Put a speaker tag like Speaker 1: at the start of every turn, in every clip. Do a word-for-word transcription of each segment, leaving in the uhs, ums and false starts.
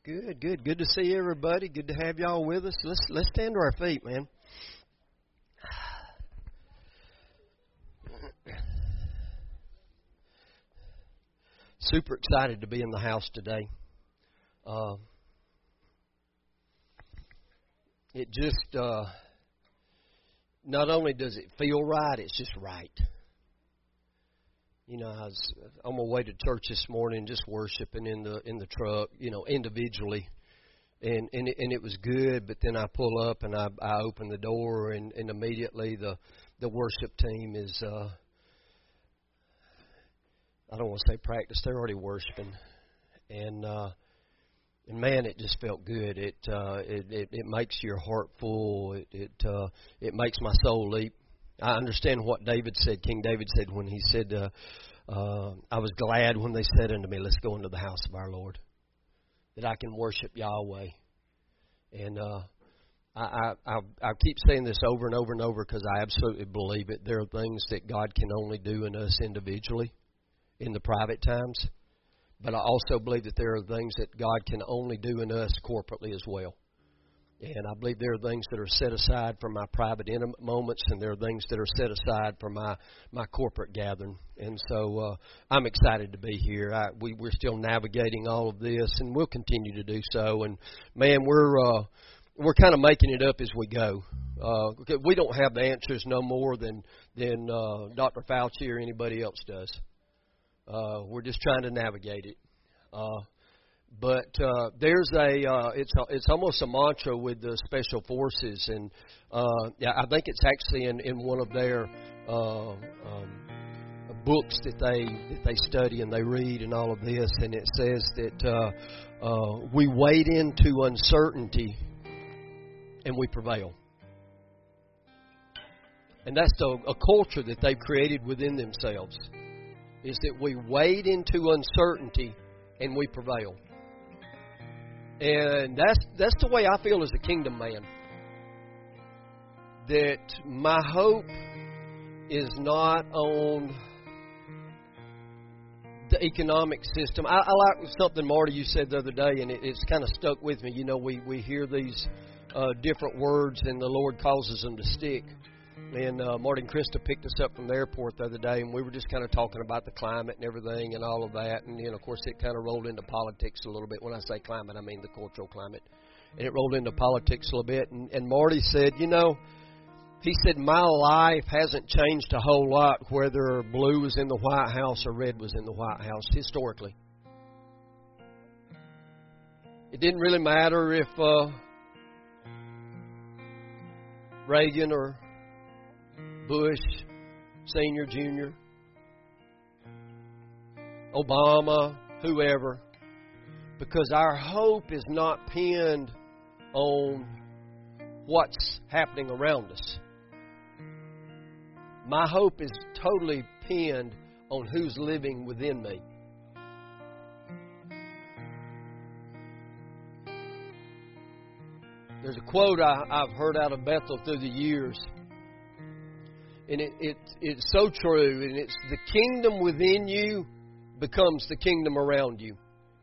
Speaker 1: Good, good, good to see everybody. Good to have y'all with us. Let's let's stand to our feet, man. Super excited to be in the house today. Uh, it just uh, not only does it feel right, it's just right. You know, I was on my way to church this morning, just worshiping in the in the truck, you know, individually, and and it, and it was good. But then I pull up and I I open the door, and, and immediately the the worship team is uh, I don't want to say practice; they're already worshiping, and uh, and man, it just felt good. It uh, it, it it makes your heart full. It it uh, it makes my soul leap. I understand what David said, King David said when he said, uh, uh, I was glad when they said unto me, let's go into the house of our Lord, that I can worship Yahweh. And uh, I, I, I, I keep saying this over and over and over because I absolutely believe it. There are things that God can only do in us individually in the private times. But I also believe that there are things that God can only do in us corporately as well. And I believe there are things that are set aside for my private, intimate moments, and there are things that are set aside for my, my corporate gathering. And so uh, I'm excited to be here. I, we, we're still navigating all of this, and we'll continue to do so. And, man, we're uh, we're kind of making it up as we go. Uh, we don't have the answers no more than, than uh, Doctor Fauci or anybody else does. Uh, we're just trying to navigate it. Uh But uh, there's a uh, it's a, it's almost a mantra with the special forces, and uh, yeah, I think it's actually in, in one of their uh, um, books that they that they study and they read and all of this, and it says that uh, uh, we wade into uncertainty and we prevail, and that's the, a culture that they've created within themselves, is that we wade into uncertainty and we prevail. And that's that's the way I feel as a kingdom man. That my hope is not on the economic system. I, I like something, Marty, you said the other day, and it, it's kind of stuck with me. You know, we, we hear these uh, different words, and the Lord causes them to stick. And uh, Marty and Krista picked us up from the airport the other day, and we were just kind of talking about the climate and everything and all of that. And then, of course, it kind of rolled into politics a little bit. When I say climate, I mean the cultural climate. And it rolled into politics a little bit. And, and Marty said, you know, he said, my life hasn't changed a whole lot whether blue was in the White House or red was in the White House historically. It didn't really matter if uh, Reagan or Bush, Senior, Junior, Obama, whoever, because our hope is not pinned on what's happening around us. My hope is totally pinned on who's living within me. There's a quote I, I've heard out of Bethel through the years. And it, it it's so true, and it's the kingdom within you becomes the kingdom around you.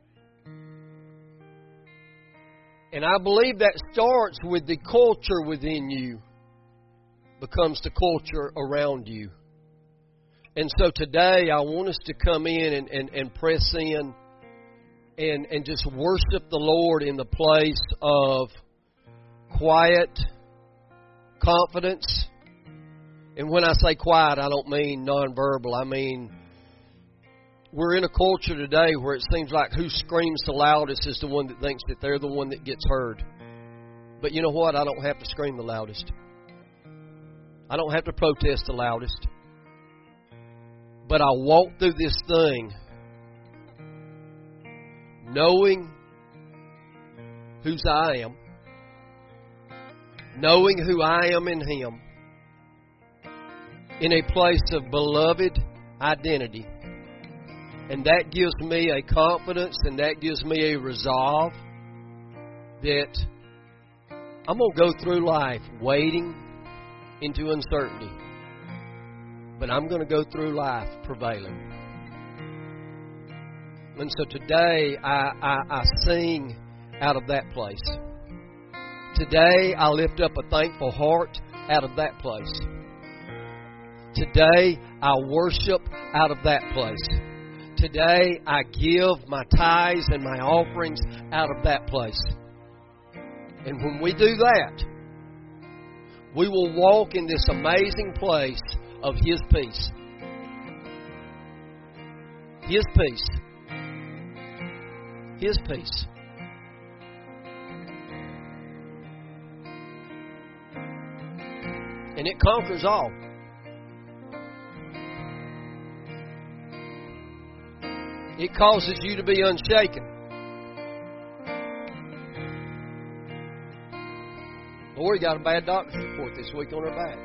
Speaker 1: And I believe that starts with the culture within you becomes the culture around you. And so today I want us to come in and, and, and press in and, and just worship the Lord in the place of quiet confidence. And when I say quiet, I don't mean nonverbal. I mean, we're in a culture today where it seems like who screams the loudest is the one that thinks that they're the one that gets heard. But you know what? I don't have to scream the loudest. I don't have to protest the loudest. But I walk through this thing knowing whose I am, knowing who I am in Him, in a place of beloved identity. And that gives me a confidence and that gives me a resolve that I'm going to go through life wading into uncertainty. But I'm going to go through life prevailing. And so today I, I, I sing out of that place. Today, I lift up a thankful heart out of that place. Today, I worship out of that place. Today, I give my tithes and my offerings out of that place. And when we do that, we will walk in this amazing place of His peace. His peace. His peace. And it conquers all. It causes you to be unshaken. Lori got a bad doctor's report this week on her back.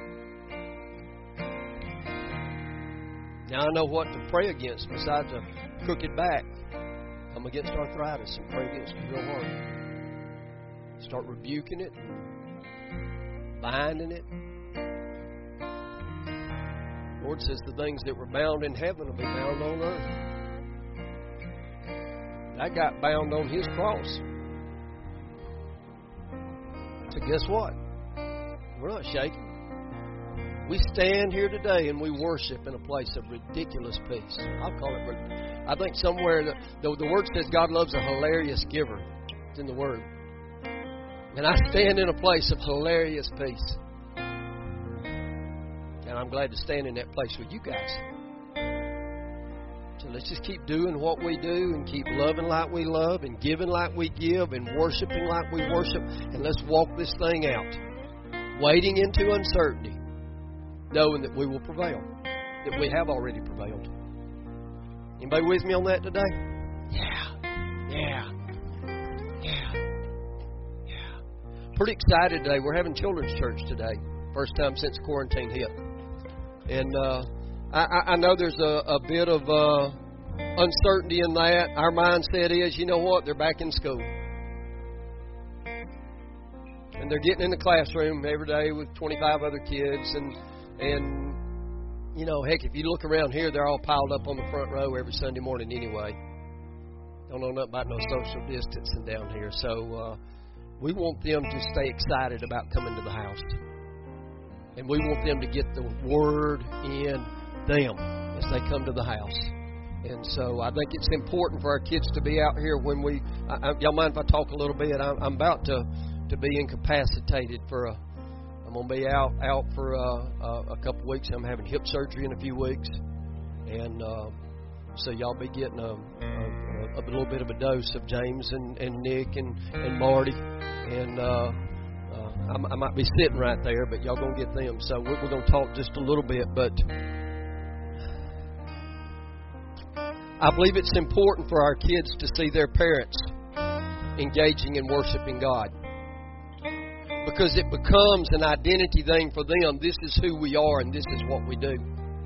Speaker 1: Now I know what to pray against besides a crooked back. I'm against arthritis and pray against it real hard. Start rebuking it, binding it. The Lord says the things that were bound in heaven will be bound on earth. That got bound on His cross. So guess what? We're not shaking. We stand here today and we worship in a place of ridiculous peace. I'll call it. I think somewhere the, the, the Word says God loves a hilarious giver. It's in the Word. And I stand in a place of hilarious peace. And I'm glad to stand in that place with you guys. So let's just keep doing what we do and keep loving like we love and giving like we give and worshiping like we worship. And let's walk this thing out. Wading into uncertainty, knowing that we will prevail, that we have already prevailed. Anybody with me on that today? Yeah, yeah, yeah, yeah. Pretty excited today. We're having children's church today. First time since quarantine hit. And uh, I, I know there's a, a bit of uh, uncertainty in that. Our mindset is, you know what, they're back in school. And they're getting in the classroom every day with twenty-five other kids. And, and you know, heck, if you look around here, they're all piled up on the front row every Sunday morning anyway. Don't know nothing about no social distancing down here. So uh, we want them to stay excited about coming to the house. And we want them to get the Word in them as they come to the house. And so I think it's important for our kids to be out here when we... I, I, y'all mind if I talk a little bit? I'm, I'm about to, to be incapacitated for a... I'm going to be out out for a, a, a couple weeks. I'm having hip surgery in a few weeks. And uh, so y'all be getting a, a, a little bit of a dose of James and, and Nick and, and Marty. And... Uh, Uh, I, I might be sitting right there, but y'all going to get them. So we're, we're going to talk just a little bit. But I believe it's important for our kids to see their parents engaging in worshiping God. Because it becomes an identity thing for them. This is who we are and this is what we do.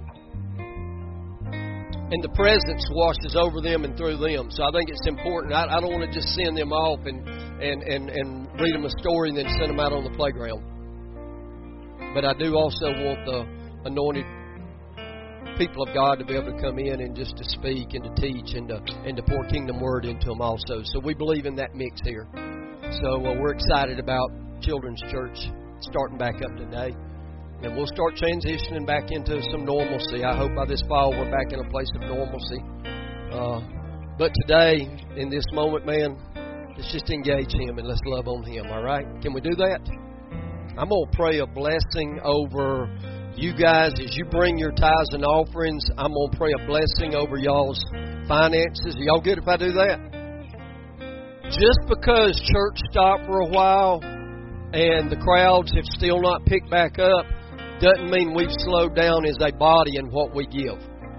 Speaker 1: And the presence washes over them and through them. So I think it's important. I, I don't want to just send them off and, and, and, and read them a story and then send them out on the playground. But I do also want the anointed people of God to be able to come in and just to speak and to teach and to, and to pour kingdom word into them also. So we believe in that mix here. So uh, we're excited about Children's Church starting back up today. And we'll start transitioning back into some normalcy. I hope by this fall we're back in a place of normalcy. Uh, but today, in this moment, man, let's just engage Him and let's love on Him, all right? Can we do that? I'm going to pray a blessing over you guys as you bring your tithes and offerings. I'm going to pray a blessing over y'all's finances. Are y'all good if I do that? Just because church stopped for a while and the crowds have still not picked back up, doesn't mean we've slowed down as a body in what we give.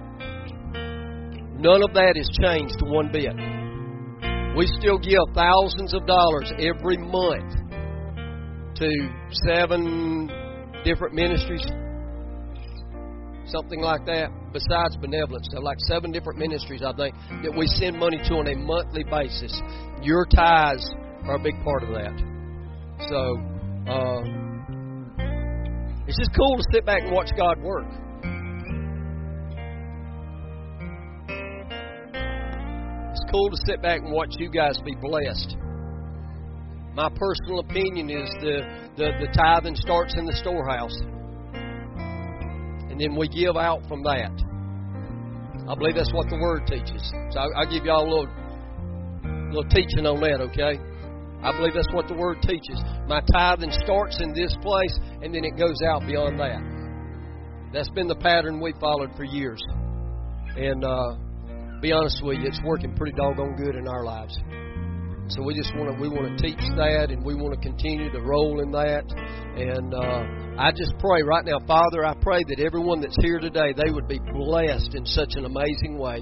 Speaker 1: None of that has changed one bit. We still give thousands of dollars every month to seven different ministries, something like that, besides benevolence. So like seven different ministries, I think, that we send money to on a monthly basis. Your tithes are a big part of that. So, uh, it's just cool to sit back and watch God work. It's cool to sit back and watch you guys be blessed. My personal opinion is the, the, the tithing starts in the storehouse. And then we give out from that. I believe that's what the Word teaches. So I'll, I'll give y'all a little, little teaching on that, okay? I believe that's what the Word teaches. My tithing starts in this place, and then it goes out beyond that. That's been the pattern we followed for years. And uh, be honest with you, it's working pretty doggone good in our lives. So we just want to we want to teach that, and we want to continue to roll in that. And uh, I just pray right now, Father, I pray that everyone that's here today, they would be blessed in such an amazing way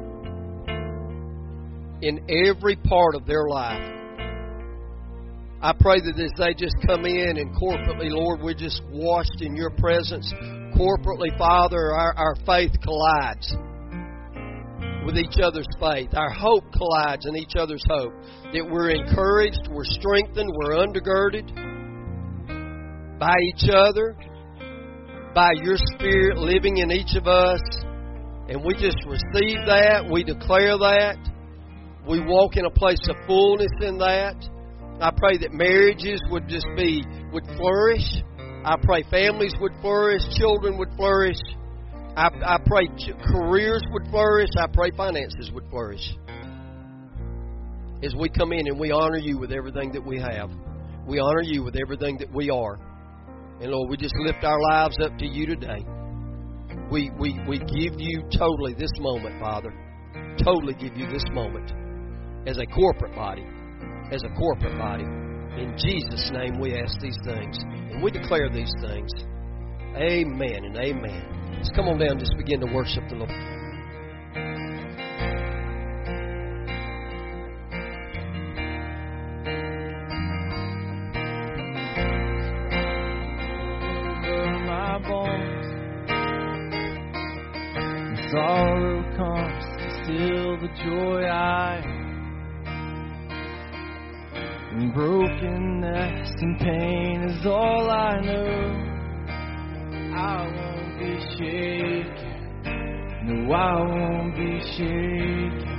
Speaker 1: in every part of their life. I pray that as they just come in and corporately, Lord, we're just washed in your presence. Corporately, Father, our, our faith collides with each other's faith. Our hope collides in each other's hope. That we're encouraged, we're strengthened, we're undergirded by each other, by your Spirit living in each of us. And we just receive that. We declare that. We walk in a place of fullness in that. I pray that marriages would just be, would flourish. I pray families would flourish, children would flourish. I, I pray careers would flourish. I pray finances would flourish. As we come in and we honor you with everything that we have. We honor you with everything that we are. And Lord, we just lift our lives up to you today. We, we, we give you totally this moment, Father. Totally give you this moment. As a corporate body. As a corporate body. In Jesus' name we ask these things. And we declare these things. Amen and amen. Let's come on down and just begin to worship the Lord.
Speaker 2: My bones, and sorrow comes to still the joy I am. And brokenness and pain is all I know. I won't be shaken. No, I won't be shaken.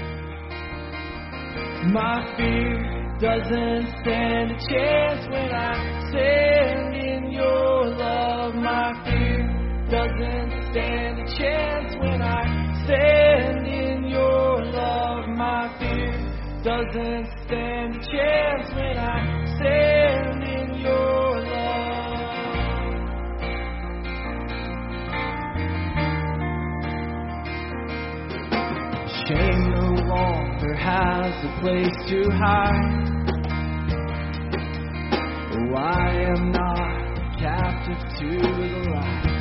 Speaker 2: My fear doesn't stand a chance when I stand in your love. My fear doesn't stand a chance when I stand in your love. My fear doesn't stand a chance when I stand in your love. Shame no longer has a place to hide. Oh, I am not captive to the light.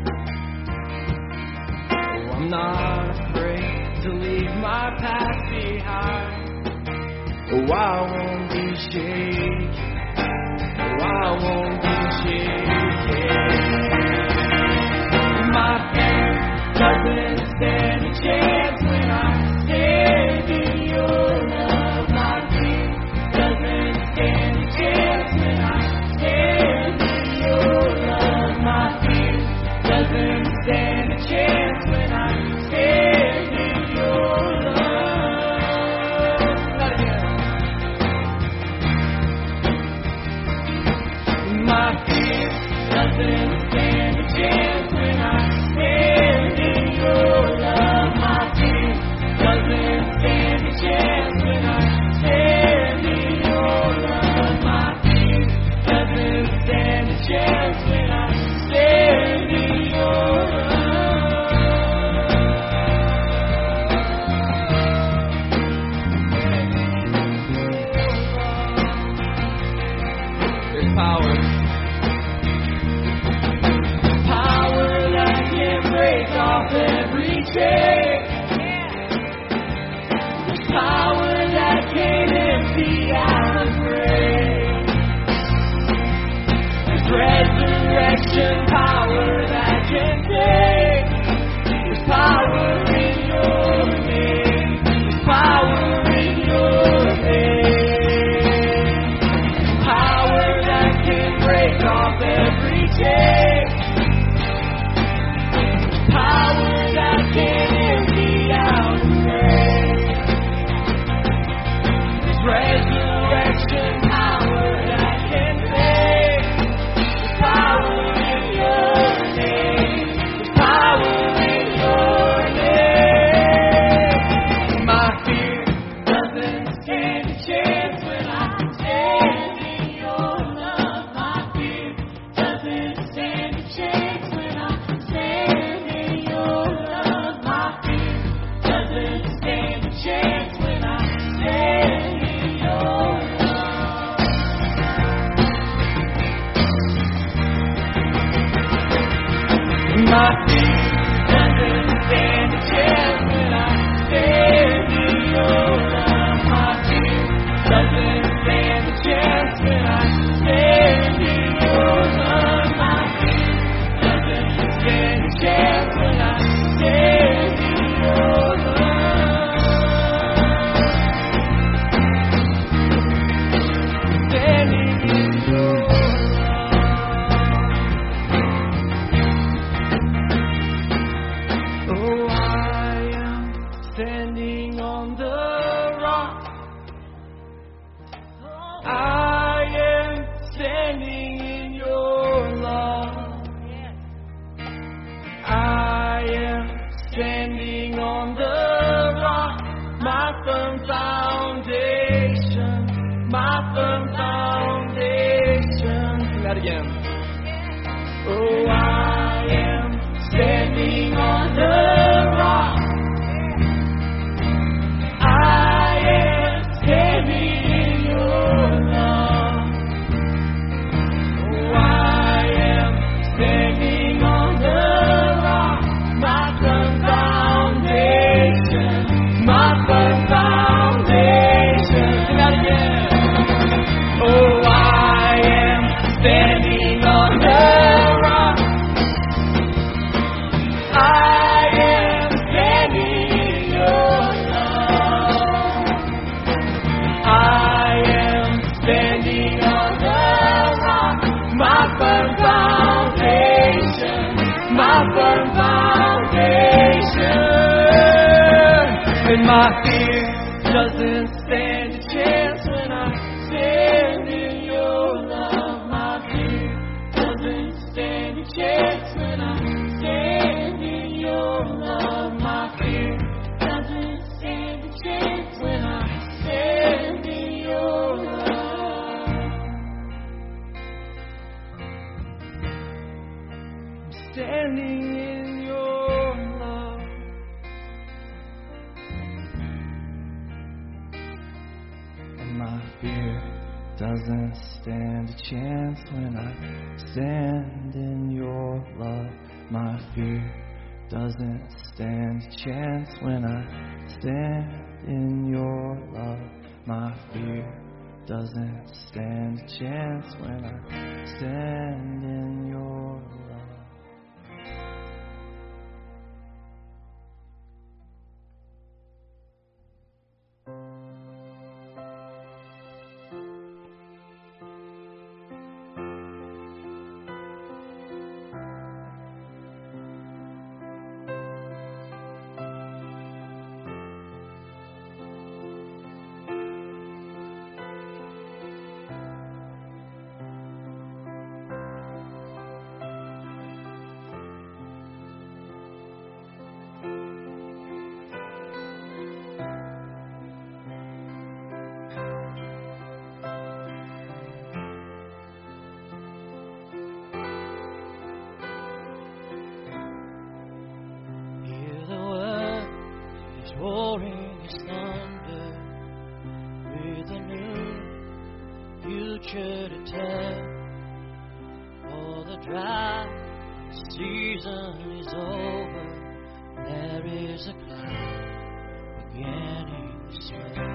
Speaker 2: Oh, I'm not afraid to leave my past behind. Oh, I won't be shaken. Oh, I won't be shaken. My faith doesn't stand a chance when I stand in your love. My faith doesn't stand a chance when I stand in your love. My faith doesn't stand a chance when I stand in your love. My fear doesn't stand a chance when I stand in your love. My fear doesn't stand a chance when I stand in your love. My fear doesn't stand a chance when I stand in your love. There's power. Off every chain. There's power that can empty out the grave. There's resurrection power that can save. There's power in your name. There's power in your name. Power that can break off every chain. Power that can my fear doesn't stand a chance when I stand in your love. My fear doesn't stand a chance when I stand in your love. My fear doesn't stand a chance when I stand in your love. I'm standing in your love. And my fear doesn't stand a chance when I stand in your love. My fear doesn't stand a chance when I stand in your love. My fear doesn't stand a chance when I stand in your love. Roaring his thunder with a new future to tell. For the dry season is over, there is a cloud beginning to swell.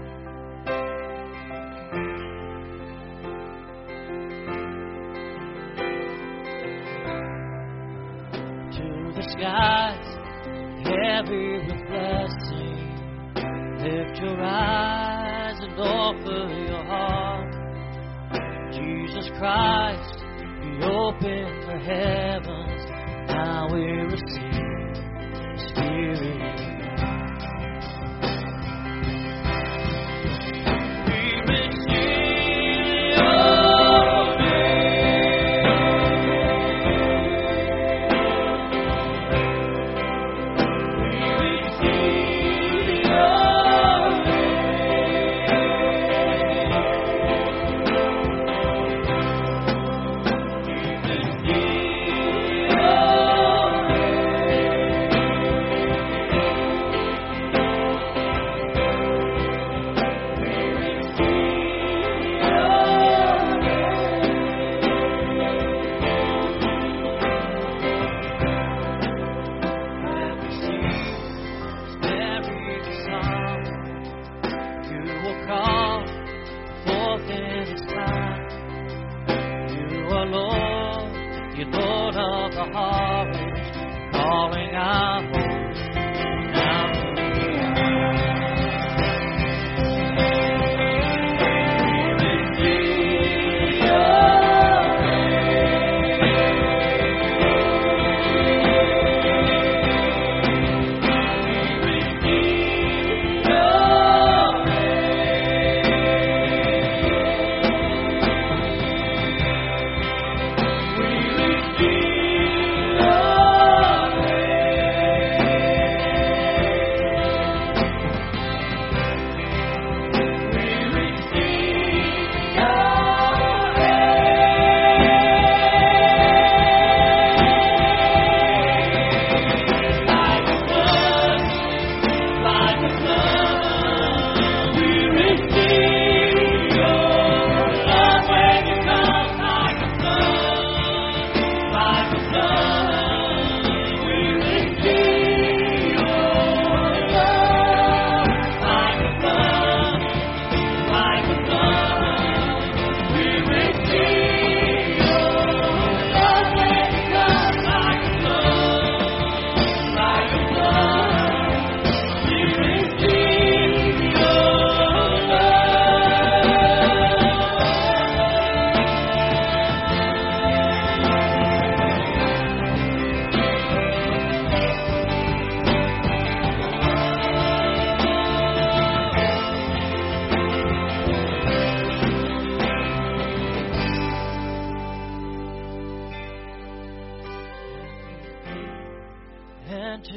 Speaker 2: To the skies heavy with blessing, lift your eyes and offer your heart. Jesus Christ, He opened the heavens, now we receive the Spirit of God. We receive your name.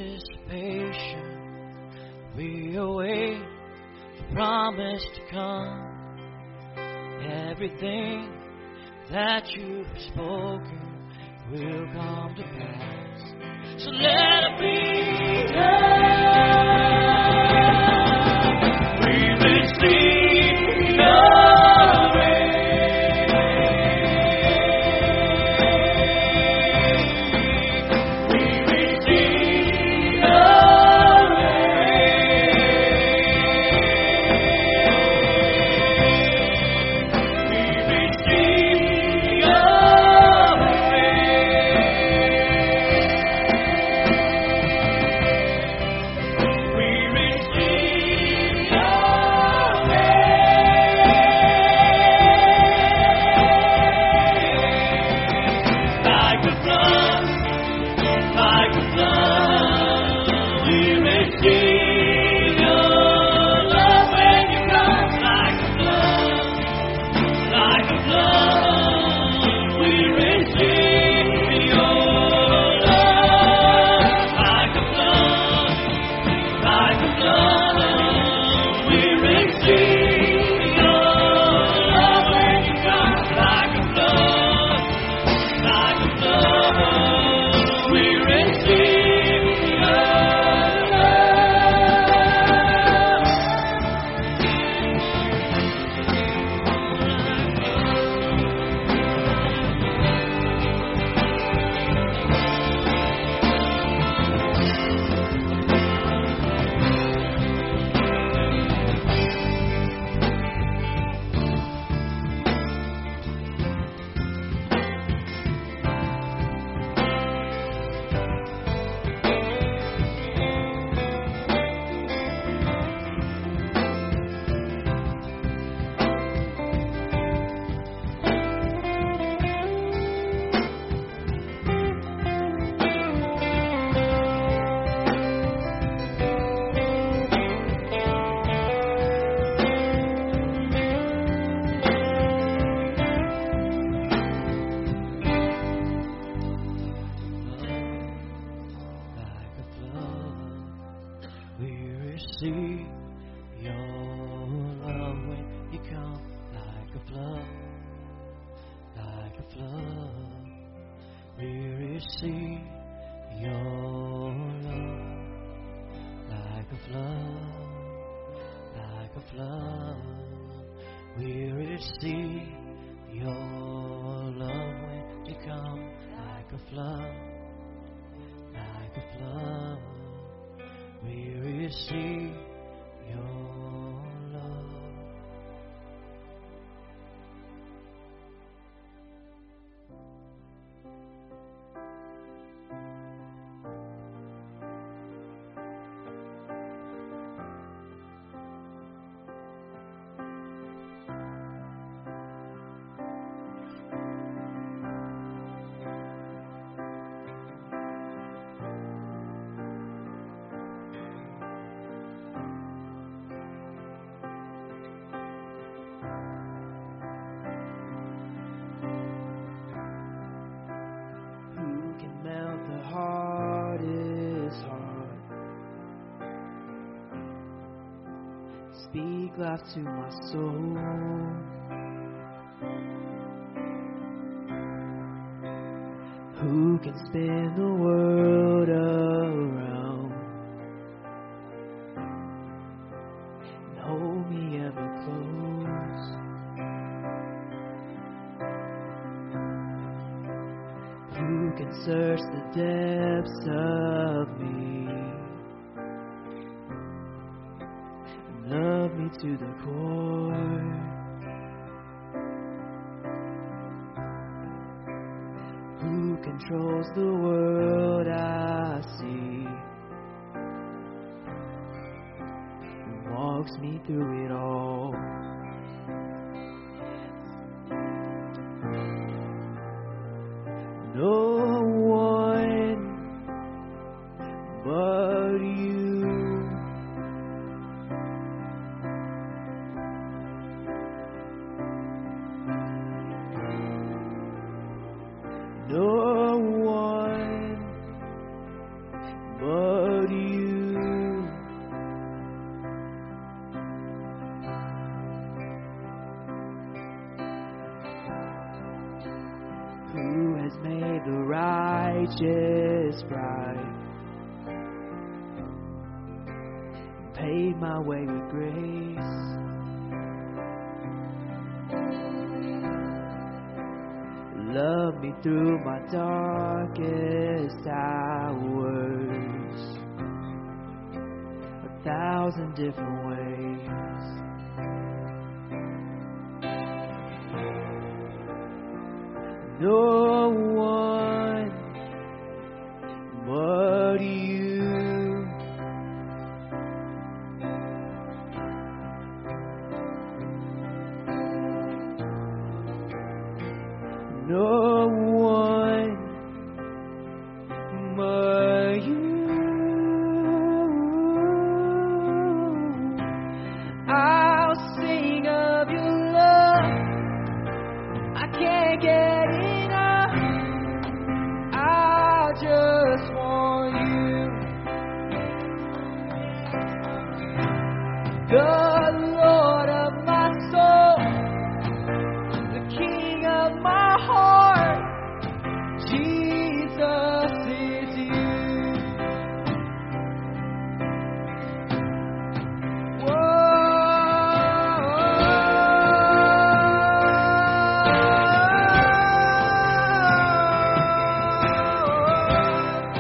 Speaker 2: anticipation, we await the promise to come. Everything that you've spoken will come to pass. So let it be done. We receive your rain. We receive your rain. We receive your see your love when you come like a flood, like a flood. We receive your love like a flood, like a flood. We receive your love when you come like a flood, like a flood. We receive your love. Speak life to my soul. Who can spin the world around and hold me ever close? Who can search the depths of me? Love me to the core. Who controls the world I see? Who walks me through it all? No one but you. No one but just right. Paved my way with grace. Love me through my darkest hours, a thousand different ways. No one but you. No one but you. I'll sing of your love. I can't get enough. I just want you. The Lord of my soul, the King of my heart, Jesus is you.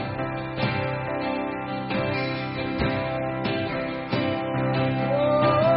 Speaker 2: Whoa.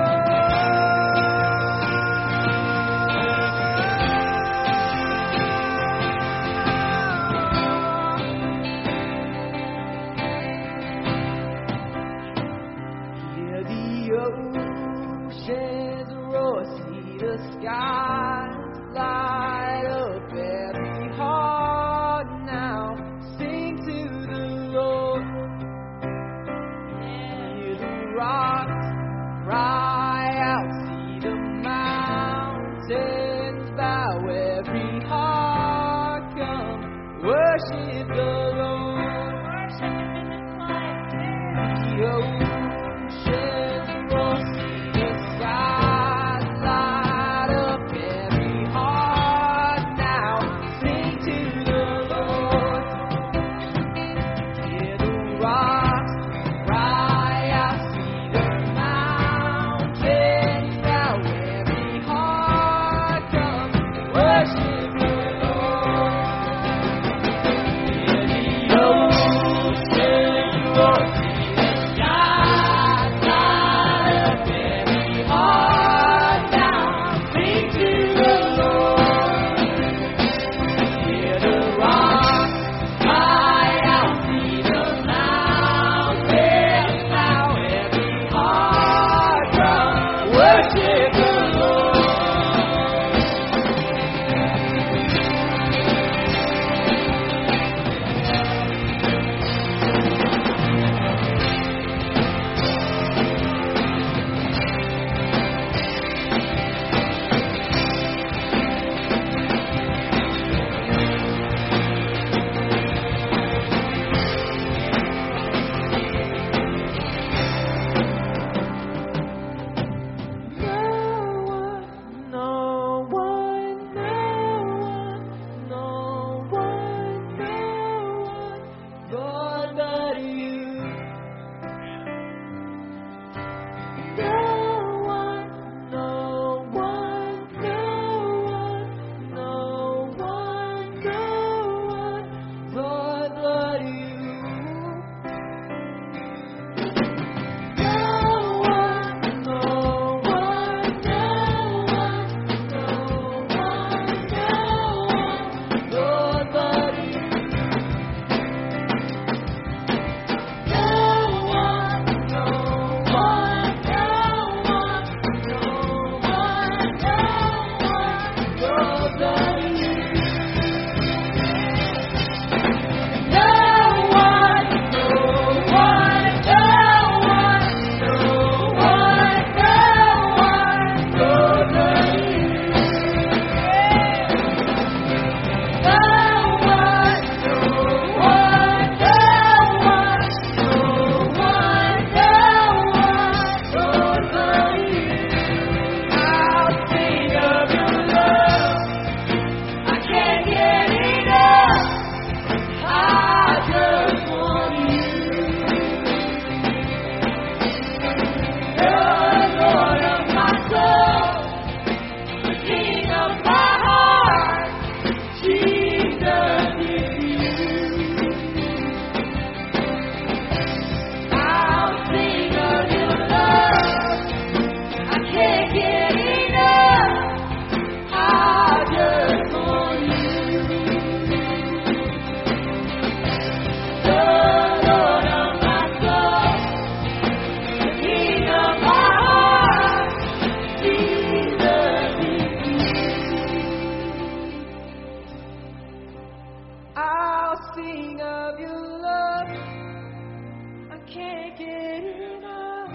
Speaker 2: can't get enough.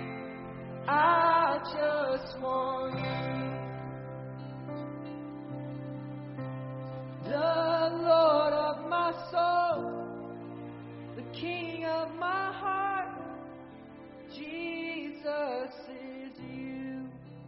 Speaker 2: I just want you, the Lord of my soul, the King of my heart. Jesus is you.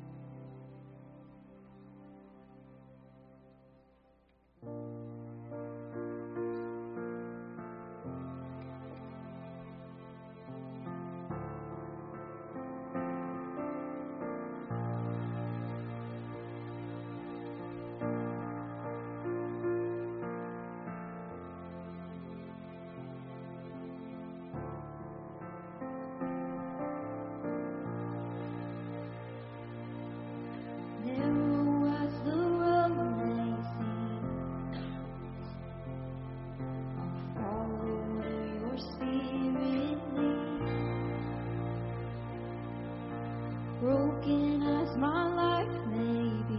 Speaker 3: Broken as my life may be,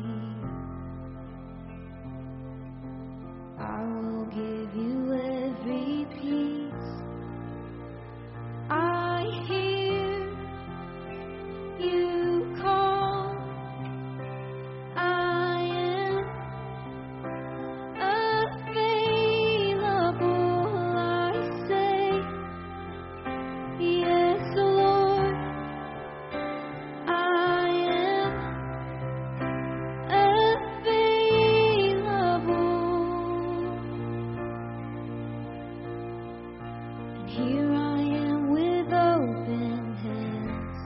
Speaker 3: I will give you every piece. I hear you call. I am available. I say yes, Lord. I am available. And here I am with open hands,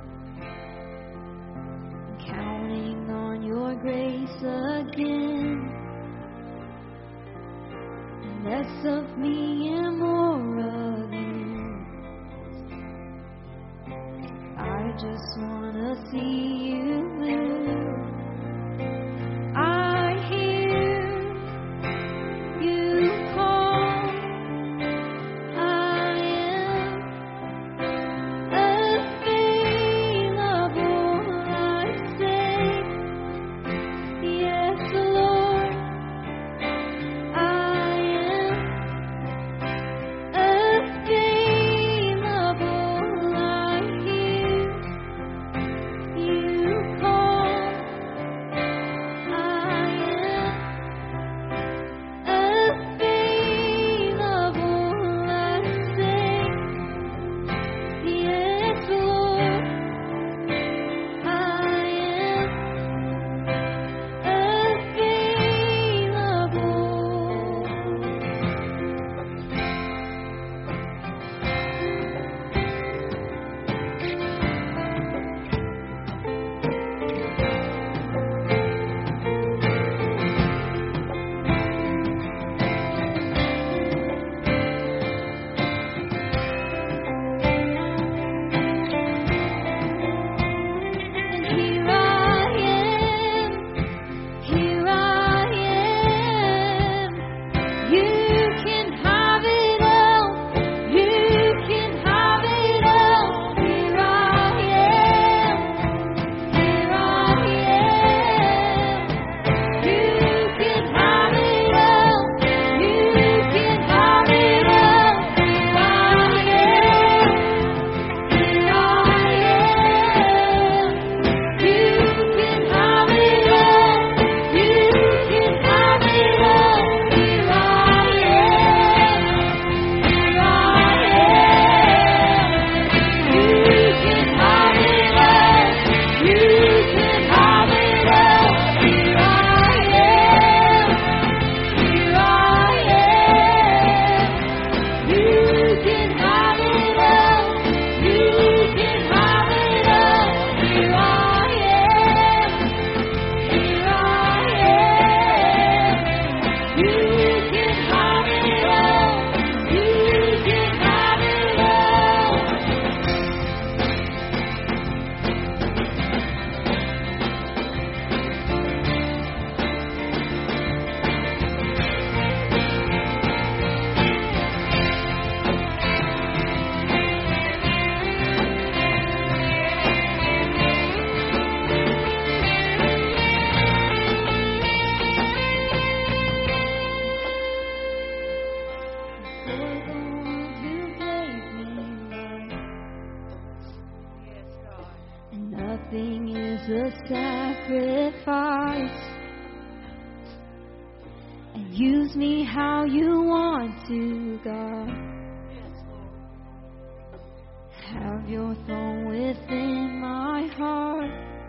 Speaker 3: counting on your grace again. And less of me and more of you. I just wanna see you move. I hear you call. I am available. I say yes, Lord. I am available. I hear you call. everything is a sacrifice. And use me how you want to, God. Have your throne within my heart.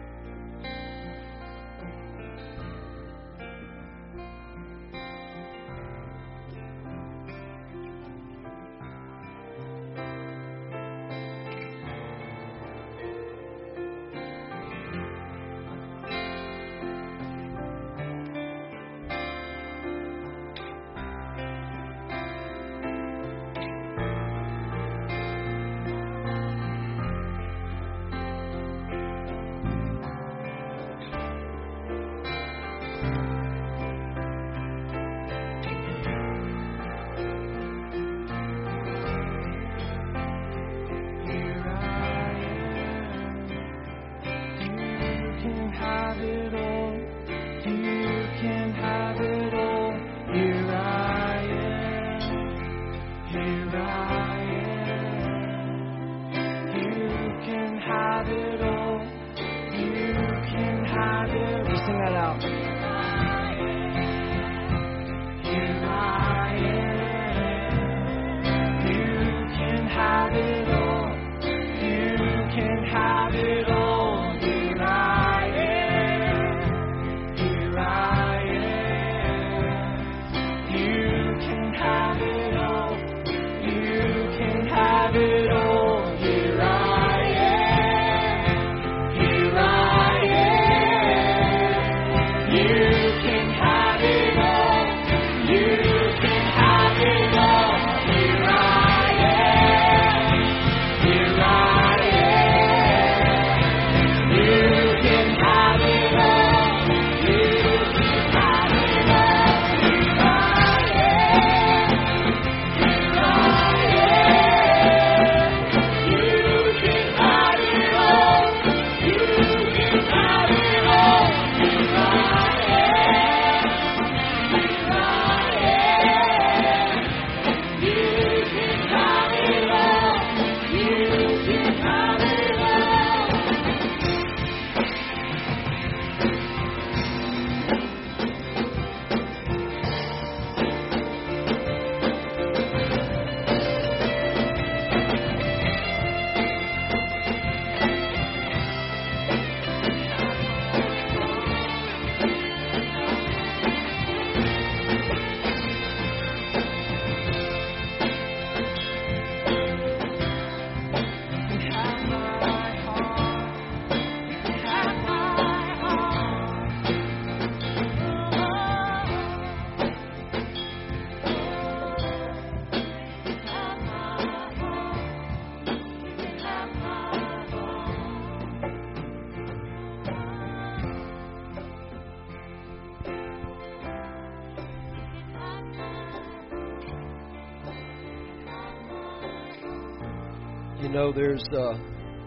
Speaker 1: You know, there's uh,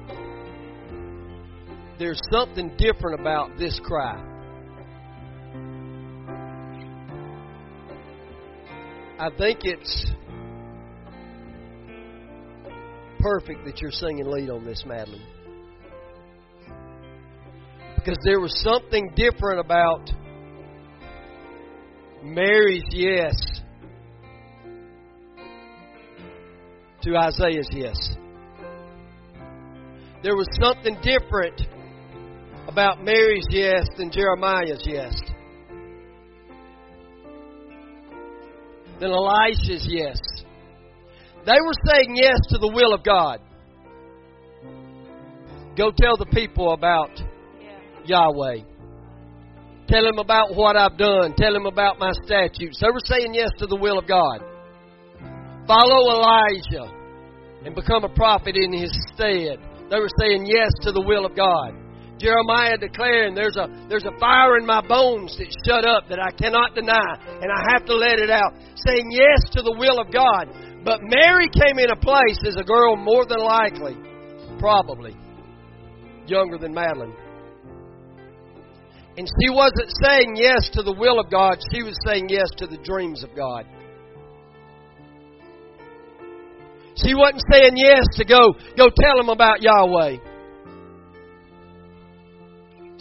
Speaker 1: there's something different about this cry. I think it's perfect that you're singing lead on this, Madeline, because there was something different about Mary's yes to Isaiah's yes. There was something different about Mary's yes than Jeremiah's yes, than Elisha's yes. They were saying yes to the will of God. Go tell the people about Yahweh. Tell them about what I've done. Tell them about my statutes. They were saying yes to the will of God. Follow Elijah and become a prophet in his stead. They were saying yes to the will of God. Jeremiah declaring, there's a there's a fire in my bones that's shut up that I cannot deny, and I have to let it out. Saying yes to the will of God. But Mary came in a place as a girl more than likely, probably, younger than Madeline. And she wasn't saying yes to the will of God. She was saying yes to the dreams of God. She wasn't saying yes to go, go tell them about Yahweh.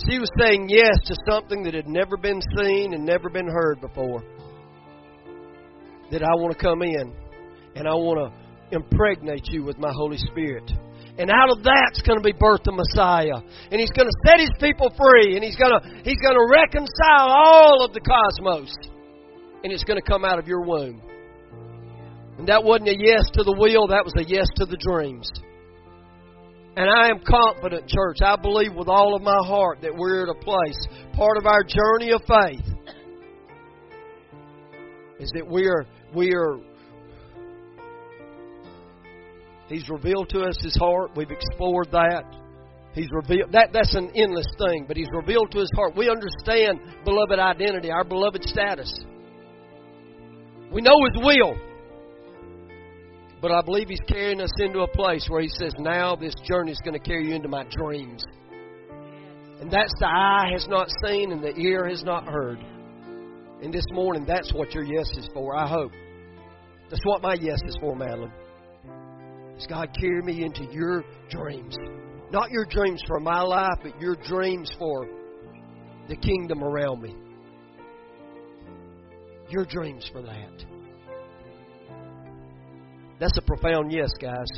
Speaker 1: She was saying yes to something that had never been seen and never been heard before. That I want to come in and I want to impregnate you with my Holy Spirit. And out of that's going to be birthed the Messiah. And He's going to set His people free. And He's going to, He's going to reconcile all of the cosmos. And it's going to come out of your womb. And that wasn't a yes to the will, that was a yes to the dreams. And I am confident, church, I believe with all of my heart that we're at a place, part of our journey of faith, is that we are, we are, He's revealed to us His heart. We've explored that. He's revealed that that's an endless thing, but He's revealed to His heart. We understand beloved identity, our beloved status. We know His will. But I believe He's carrying us into a place where He says, now this journey is going to carry you into my dreams. And that's the eye has not seen and the ear has not heard. And this morning, that's what your yes is for, I hope. That's what my yes is for, Madeline. Is God carry me into your dreams. Not your dreams for my life, but your dreams for the kingdom around me. Your dreams for that. That's a profound yes, guys.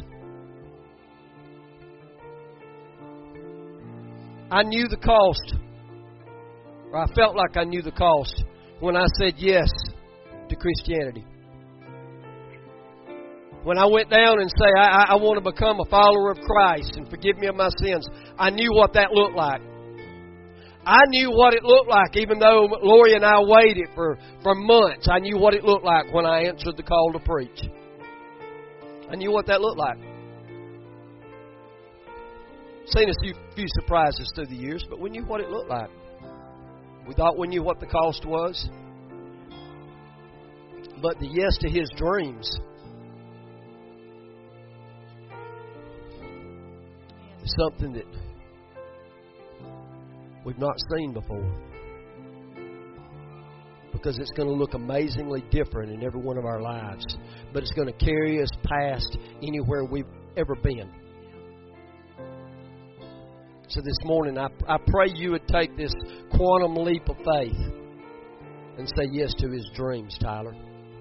Speaker 1: I knew the cost, or I felt like I knew the cost when I said yes to Christianity. When I went down and say, I, I want to become a follower of Christ and forgive me of my sins, I knew what that looked like. I knew what it looked like, even though Lori and I waited for, for months. I knew what it looked like when I answered the call to preach. I knew what that looked like. Seen a few, few surprises through the years, but we knew what it looked like. We thought we knew what the cost was. But the yes to His dreams is something that we've not seen before. Because it's going to look amazingly different in every one of our lives. But it's going to carry us past anywhere we've ever been. So this morning, I, I pray you would take this quantum leap of faith and say yes to His dreams, Tyler.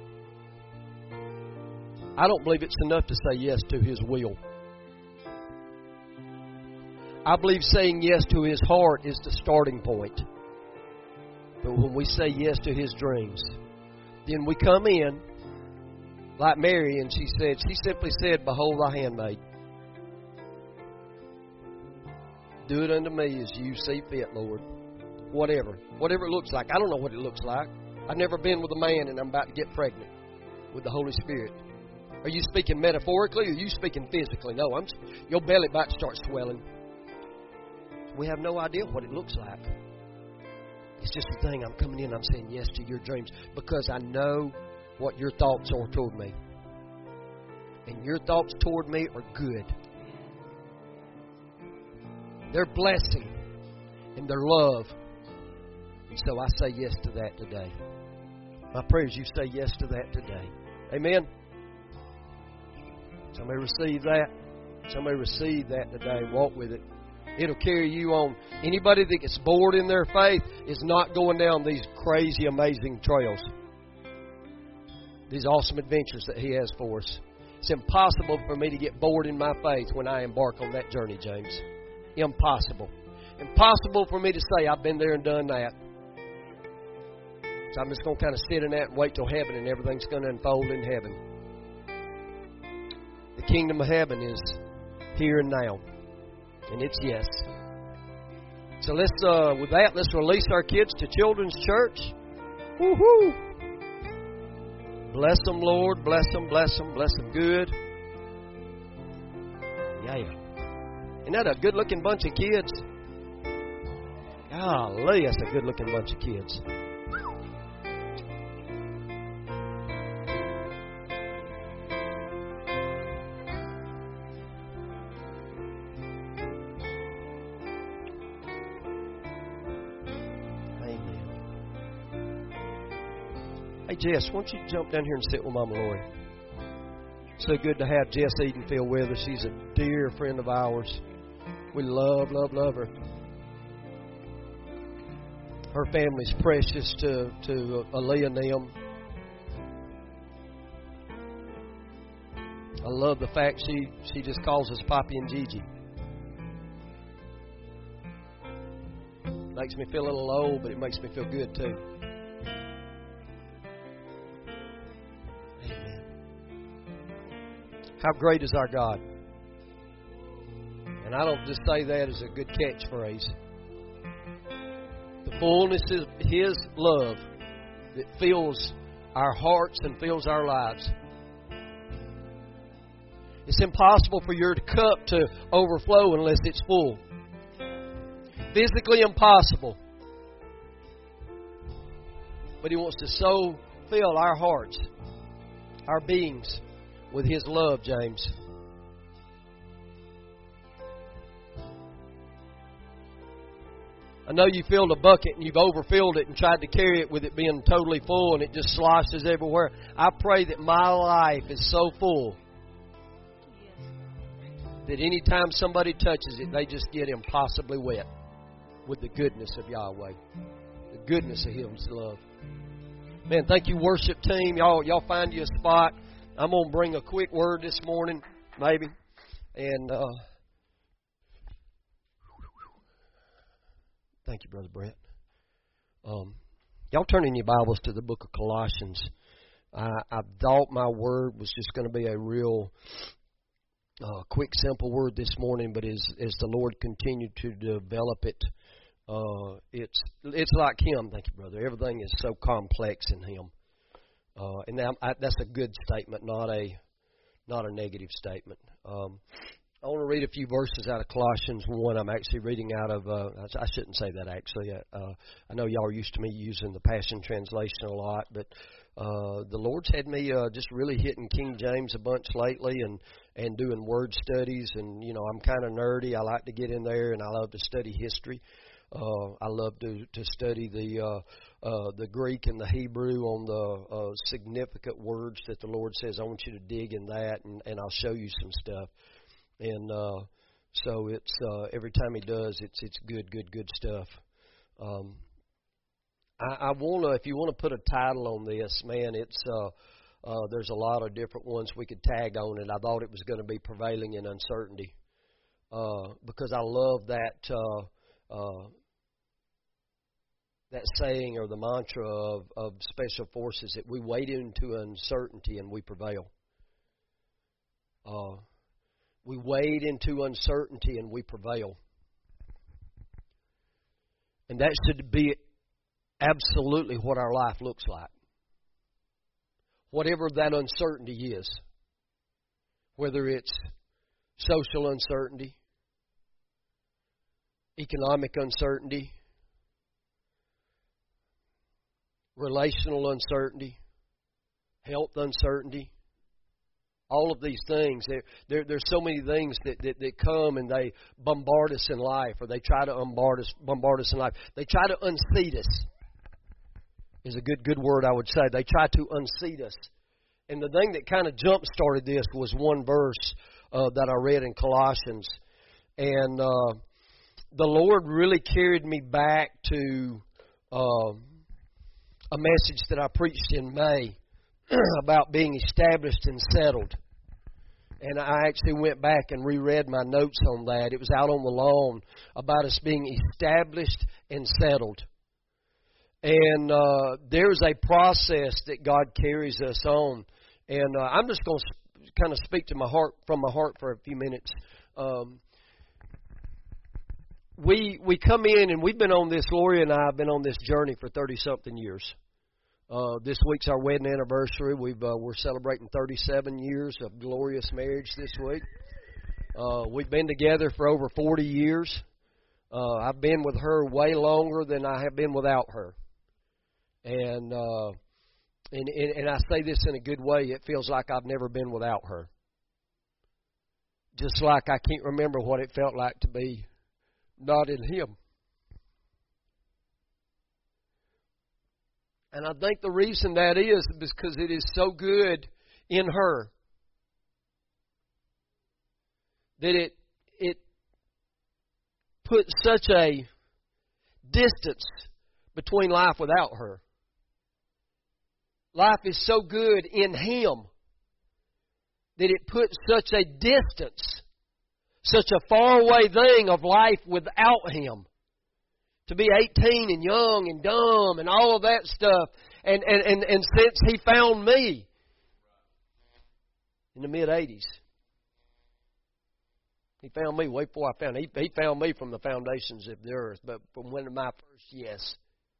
Speaker 1: I don't believe it's enough to say yes to His will. I believe saying yes to His heart is the starting point. But when we say yes to His dreams, then we come in like Mary, and she said, she simply said, behold thy handmaid. Do it unto me as you see fit, Lord. Whatever. Whatever it looks like. I don't know what it looks like. I've never been with a man and I'm about to get pregnant with the Holy Spirit. Are you speaking metaphorically or are you speaking physically? No, I'm. Your belly about to start swelling. We have no idea what it looks like. It's just the thing. I'm coming in, I'm saying yes to your dreams because I know what your thoughts are toward me. And your thoughts toward me are good. They're blessing and their love. And so I say yes to that today. My prayer is you say yes to that today. Amen. Somebody receive that. Somebody receive that today. Walk with it. It'll carry you on. Anybody that gets bored in their faith is not going down these crazy, amazing trails. These awesome adventures that He has for us. It's impossible for me to get bored in my faith when I embark on that journey, James. Impossible. Impossible for me to say I've been there and done that. So I'm just going to kind of sit in that and wait till heaven and everything's going to unfold in heaven. The kingdom of heaven is here and now. And it's yes. So let's, uh, with that, let's release our kids to Children's Church. Woo-hoo! Bless them, Lord. Bless them, bless them, bless them good. Yeah. Isn't that a good-looking bunch of kids? Golly, that's a good-looking bunch of kids. Hey, Jess, why don't you jump down here and sit with Mama Lori? So good to have Jess Edenfield with us. She's a dear friend of ours. We love, love, love her. Her family's precious to, to Aaliyah and them. I love the fact she, she just calls us Poppy and Gigi. Makes me feel a little old, but it makes me feel good too. Amen. How great is our God? And I don't just say that as a good catchphrase. The fullness of His love that fills our hearts and fills our lives. It's impossible for your cup to overflow unless it's full. Physically impossible. But He wants to so fill our hearts, our beings, with His love, James. I know you filled a bucket and you've overfilled it and tried to carry it with it being totally full and it just sloshes everywhere. I pray that my life is so full that anytime somebody touches it, they just get impossibly wet with the goodness of Yahweh, the goodness of His love. Man, thank you, worship team. Y'all, y'all find you a spot. I'm going to bring a quick word this morning, maybe. And uh, thank you, Brother Brett. Um, y'all turn in your Bibles to the book of Colossians. I, I thought my word was just going to be a real uh, quick, simple word this morning, but as, as the Lord continued to develop it, uh, it's it's like Him. Thank you, brother. Everything is so complex in Him, uh, and that, I, that's a good statement, not a not a negative statement. Um, I want to read a few verses out of Colossians one. I'm actually reading out of, uh, I shouldn't say that actually. Uh, I know y'all are used to me using the Passion Translation a lot, but uh, the Lord's had me uh, just really hitting King James a bunch lately and, and doing word studies. And, you know, I'm kind of nerdy. I like to get in there and I love to study history. Uh, I love to, to study the uh, uh, the Greek and the Hebrew on the uh, significant words that the Lord says. I want you to dig in that and, and I'll show you some stuff. And uh, so it's uh, every time He does, it's it's good, good, good stuff. Um, I, I want to, if you want to put a title on this, man, it's uh, uh, there's a lot of different ones we could tag on it. I thought it was going to be prevailing in uncertainty uh, because I love that uh, uh, that saying or the mantra of, of special forces that we wade into uncertainty and we prevail. Uh, We wade into uncertainty and we prevail. And that should be absolutely what our life looks like. Whatever that uncertainty is. Whether it's social uncertainty, economic uncertainty, relational uncertainty, health uncertainty. All of these things, there, there, there's so many things that, that, that come and they bombard us in life, or they try to bombard us, bombard us in life. They try to unseat us. Is a good good word, I would say. They try to unseat us. And the thing that kind of jump-started this was one verse uh, that I read in Colossians. And uh, the Lord really carried me back to uh, a message that I preached in May about being established and settled. And I actually went back and reread my notes on that. It was out on the lawn about us being established and settled. And uh, there's a process that God carries us on. And uh, I'm just going to kind of speak to my heart from my heart for a few minutes. Um, we we come in and we've been on this, Lori and I have been on this journey for thirty-something years. Uh, this week's our wedding anniversary. We've uh, we're celebrating thirty-seven years of glorious marriage this week. Uh, we've been together for over forty years. Uh, I've been with her way longer than I have been without her. And, uh, and and and I say this in a good way. It feels like I've never been without her. Just like I can't remember what it felt like to be not in Him. And I think the reason that is because it is so good in her that it it puts such a distance between life without her. Life is so good in Him that it puts such a distance, such a faraway thing of life without Him. To be eighteen and young and dumb and all of that stuff. And, and, and, and since He found me in the mid-eighties, He found me way before I found Him. He, he found me from the foundations of the earth. But from when my first yes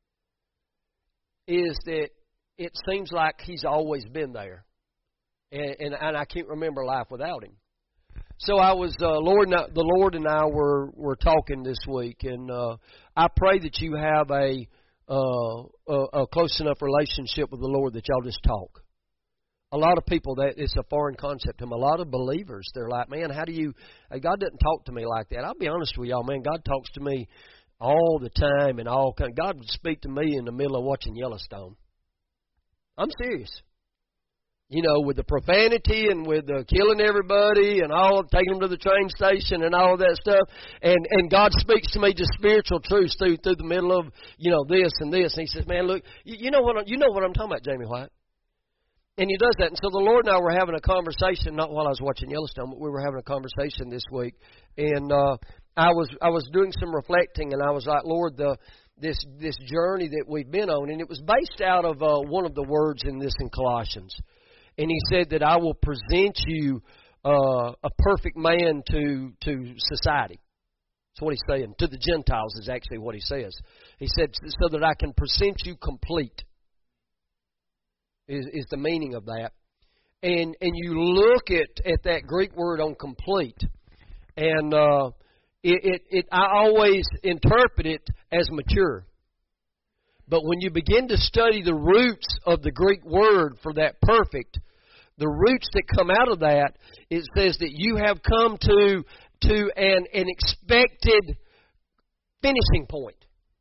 Speaker 1: is that it seems like He's always been there. And, and, and I can't remember life without Him. So I was, uh, Lord, the Lord and I were, were talking this week, and uh, I pray that you have a, uh, a a close enough relationship with the Lord that y'all just talk. A lot of people, that it's a foreign concept to them. A lot of believers, they're like, man, how do you, God doesn't talk to me like that. I'll be honest with y'all, man, God talks to me all the time, and all kind. God would speak to me in the middle of watching Yellowstone. I'm serious. You know, with the profanity and with the killing everybody and all, taking them to the train station and all of that stuff. And and God speaks to me just spiritual truths through through the middle of, you know, this and this. And He says, man, look, you, you know what I, you know what I'm talking about, Jamie White. And He does that. And so the Lord and I were having a conversation, not while I was watching Yellowstone, but we were having a conversation this week. And uh, I was I was doing some reflecting, and I was like, Lord, the this this journey that we've been on, and it was based out of uh, one of the words in this in Colossians. And He said that I will present you uh, a perfect man to to society. That's what He's saying. To the Gentiles is actually what He says. He said, so that I can present you complete, is, is the meaning of that. And and you look at, at that Greek word on complete, and uh, it, it, it I always interpret it as mature. But when you begin to study the roots of the Greek word for that perfect, the roots that come out of that, it says that you have come to to an, an expected finishing point.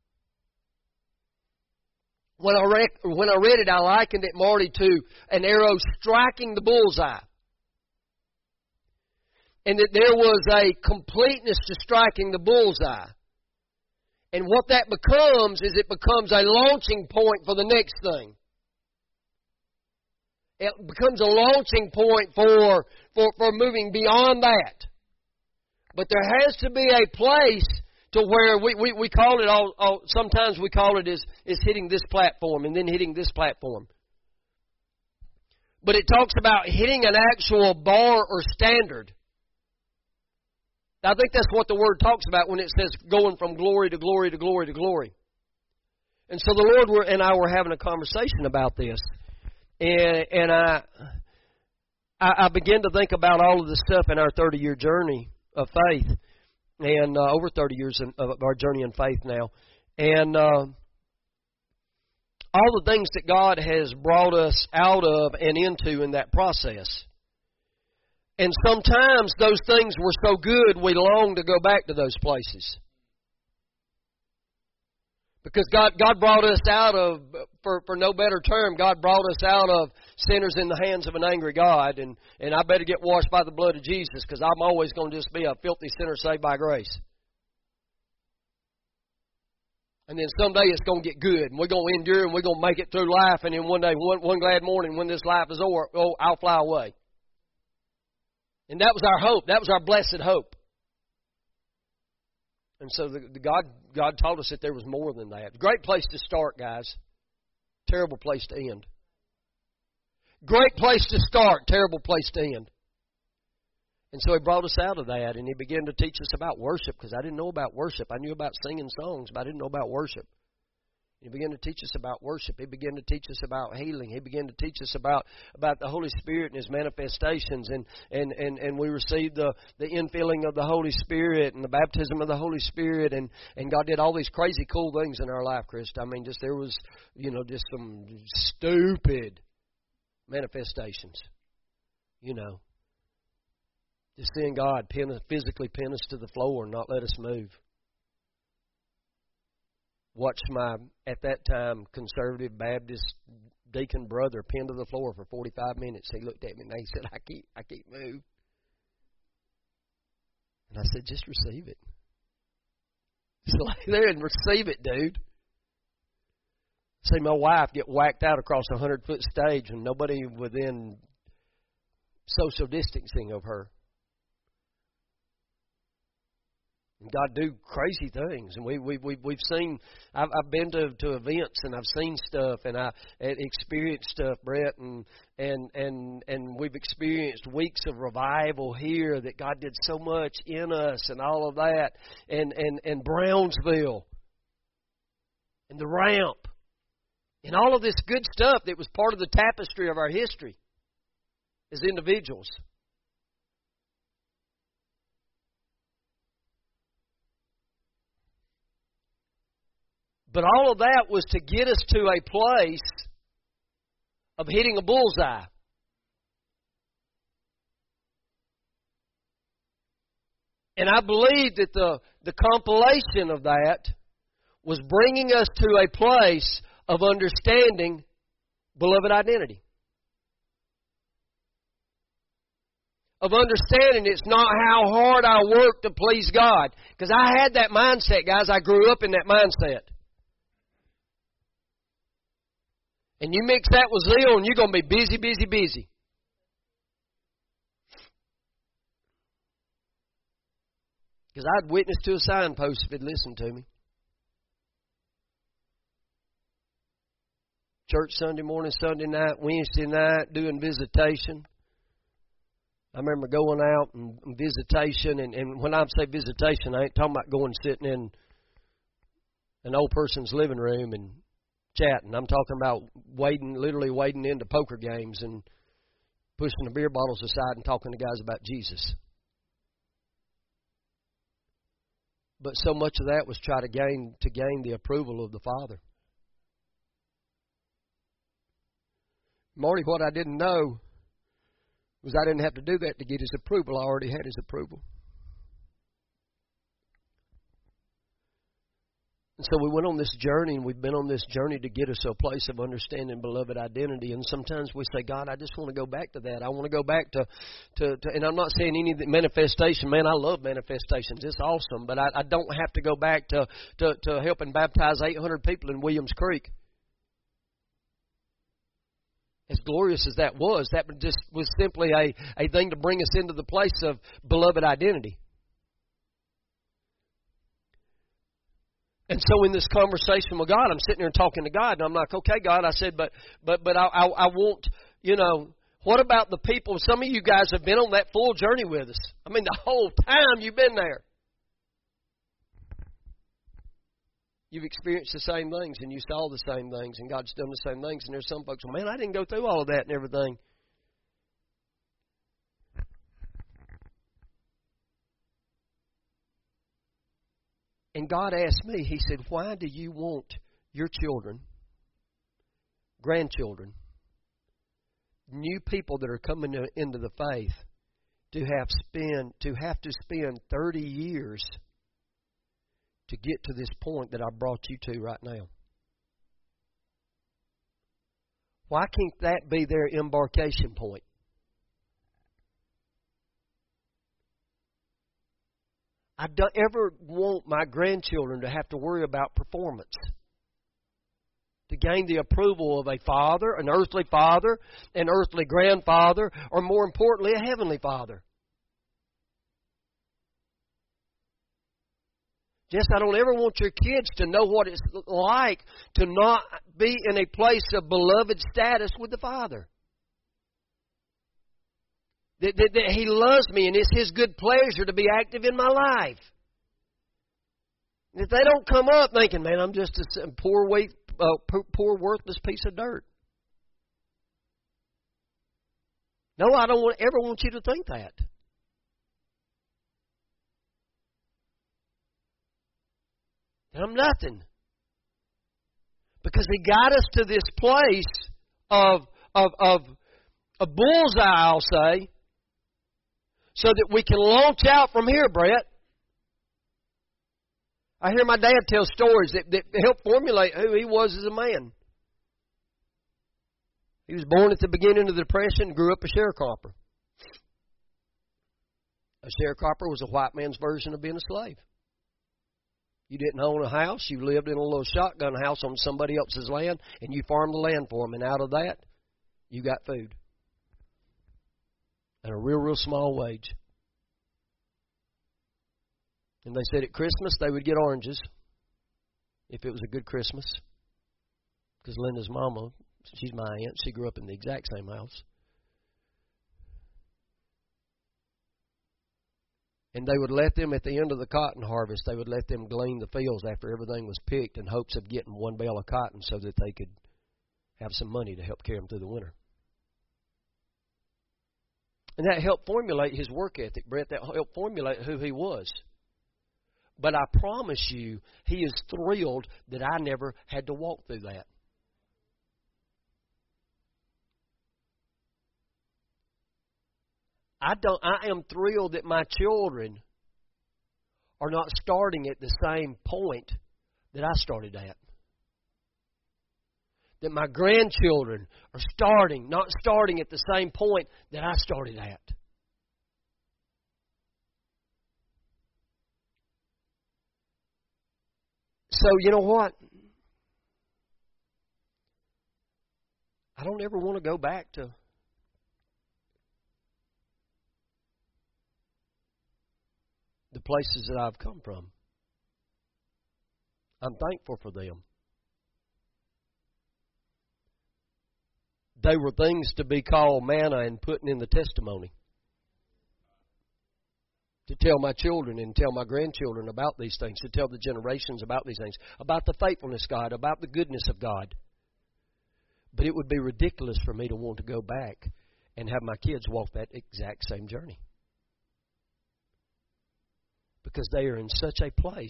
Speaker 1: When I, read, when I read it, I likened it, Marty, to an arrow striking the bullseye. And that there was a completeness to striking the bullseye. And what that becomes is it becomes a launching point for the next thing. It becomes a launching point for, for, for moving beyond that. But there has to be a place to where we, we, we call it, all, all, sometimes we call it as, as hitting this platform and then hitting this platform. But it talks about hitting an actual bar or standard. I think that's what the Word talks about when it says going from glory to glory to glory to glory. And so the Lord and I were having a conversation about this. And, and I, I began to think about all of the stuff in our thirty-year journey of faith. And uh, over thirty years of our journey in faith now. And uh, all the things that God has brought us out of and into in that process. And sometimes those things were so good, we long to go back to those places. Because God, God brought us out of, for, for no better term, God brought us out of sinners in the hands of an angry God. And, and I better get washed by the blood of Jesus, because I'm always going to just be a filthy sinner saved by grace. And then someday it's going to get good, and we're going to endure, and we're going to make it through life. And then one day, one, one glad morning, when this life is over, oh, I'll fly away. And that was our hope. That was our blessed hope. And so the, the God God taught us that there was more than that. Great place to start, guys. Terrible place to end. Great place to start. Terrible place to end. And so He brought us out of that, and He began to teach us about worship, because I didn't know about worship. I knew about singing songs, but I didn't know about worship. He began to teach us about worship. He began to teach us about healing. He began to teach us about, about the Holy Spirit and His manifestations. And, and, and, and we received the, the infilling of the Holy Spirit and the baptism of the Holy Spirit. And, and God did all these crazy cool things in our life, Chris. I mean, just there was, you know, just some stupid manifestations. You know. Just seeing God pin us, physically pin us to the floor and not let us move. Watched my, at that time, conservative Baptist deacon brother pinned to the floor for forty-five minutes. He looked at me and he said, I can't, I can't move. And I said, just receive it. Just lay there and receive it, dude. See my wife get whacked out across a hundred-foot stage and nobody within social distancing of her. And God do crazy things, and we we we we've seen. I've I've been to, to events and I've seen stuff, and I experienced stuff, Brett, and and and and we've experienced weeks of revival here that God did so much in us, and all of that, and and and Brownsville, and the ramp, and all of this good stuff that was part of the tapestry of our history as individuals. But all of that was to get us to a place of hitting a bullseye. And I believe that the, the compilation of that was bringing us to a place of understanding beloved identity. Of understanding it's not how hard I work to please God. Because I had that mindset, guys. I grew up in that mindset. And you mix that with zeal and you're going to be busy, busy, busy. Because I'd witness to a signpost if it'd listened to me. Church Sunday morning, Sunday night, Wednesday night, doing visitation. I remember going out and visitation, and, and when I say visitation, I ain't talking about going sitting in an old person's living room and chatting. I'm talking about wading, literally wading into poker games and pushing the beer bottles aside and talking to guys about Jesus. But so much of that was try to gain to gain the approval of the Father. Marty, what I didn't know was I didn't have to do that to get His approval. I already had His approval. And so we went on this journey, and we've been on this journey to get us to a place of understanding beloved identity. And sometimes we say, God, I just want to go back to that. I want to go back to, to, to and I'm not saying any of the manifestation. Man, I love manifestations. It's awesome. But I, I don't have to go back to, to, to helping baptize eight hundred people in Williams Creek. As glorious as that was, that just was simply a, a thing to bring us into the place of beloved identity. And so in this conversation with God, I'm sitting there and talking to God, and I'm like, okay, God, I said, but but but I, I, I want, you know, what about the people? Some of you guys have been on that full journey with us. I mean, the whole time you've been there. You've experienced the same things, and you saw the same things, and God's done the same things. And there's some folks, well, man, I didn't go through all of that and everything. And God asked me, He said, why do you want your children, grandchildren, new people that are coming into the faith to have spend to have to spend thirty years to get to this point that I brought you to right now? Why can't that be their embarkation point? I don't ever want my grandchildren to have to worry about performance. To gain the approval of a father, an earthly father, an earthly grandfather, or more importantly, a heavenly father. Just, I don't ever want your kids to know what it's like to not be in a place of beloved status with the Father. That, that, that He loves me and it's His good pleasure to be active in my life. If they don't come up thinking, man, I'm just a poor, weight, uh, poor, worthless piece of dirt. No, I don't want, ever want you to think that. And I'm nothing. Because He got us to this place of, of, of a bullseye, I'll say, so that we can launch out from here, Brett. I hear my dad tell stories that, that help formulate who he was as a man. He was born at the beginning of the Depression and grew up a sharecropper. A sharecropper was a white man's version of being a slave. You didn't own a house. You lived in a little shotgun house on somebody else's land, and you farmed the land for them. And out of that, you got food. And a real, real small wage. And they said at Christmas they would get oranges if it was a good Christmas. Because Linda's mama, she's my aunt, she grew up in the exact same house. And they would let them, at the end of the cotton harvest, they would let them glean the fields after everything was picked in hopes of getting one bale of cotton so that they could have some money to help carry them through the winter. And that helped formulate his work ethic, Brett. That helped formulate who he was. But I promise you, he is thrilled that I never had to walk through that. I don't. I am thrilled that my children are not starting at the same point that I started at. That my grandchildren are starting, not starting at the same point that I started at. So, you know what? I don't ever want to go back to the places that I've come from. I'm thankful for them. They were things to be called manna and putting in the testimony. To tell my children and tell my grandchildren about these things. To tell the generations about these things. About the faithfulness of God. About the goodness of God. But it would be ridiculous for me to want to go back and have my kids walk that exact same journey. Because they are in such a place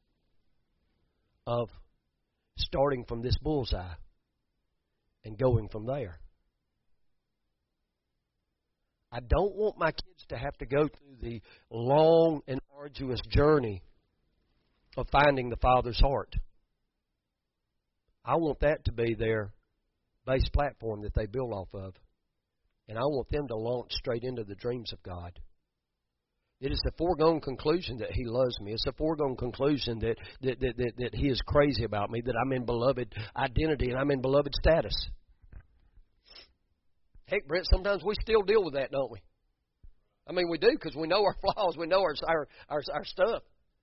Speaker 1: of starting from this bullseye and going from there. I don't want my kids to have to go through the long and arduous journey of finding the Father's heart. I want that to be their base platform that they build off of. And I want them to launch straight into the dreams of God. It is a foregone conclusion that He loves me. It's a foregone conclusion that, that, that, that, that He is crazy about me, that I'm in beloved identity and I'm in beloved status. Heck, Brett, sometimes we still deal with that, don't we? I mean, we do because we know our flaws. We know our, our, our, our stuff.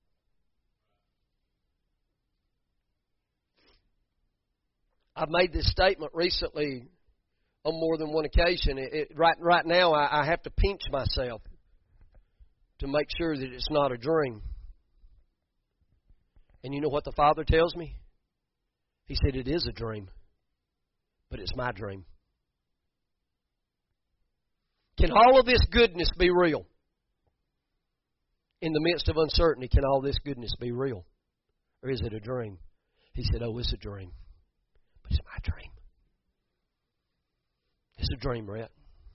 Speaker 1: I've made this statement recently on more than one occasion. It, it, right, right now, I, I have to pinch myself to make sure that it's not a dream. And you know what the Father tells me? He said, it is a dream, but it's my dream. Can all of this goodness be real? In the midst of uncertainty, can all this goodness be real? Or is it a dream? He said, oh, it's a dream, but it's my dream. It's a dream, Rhett.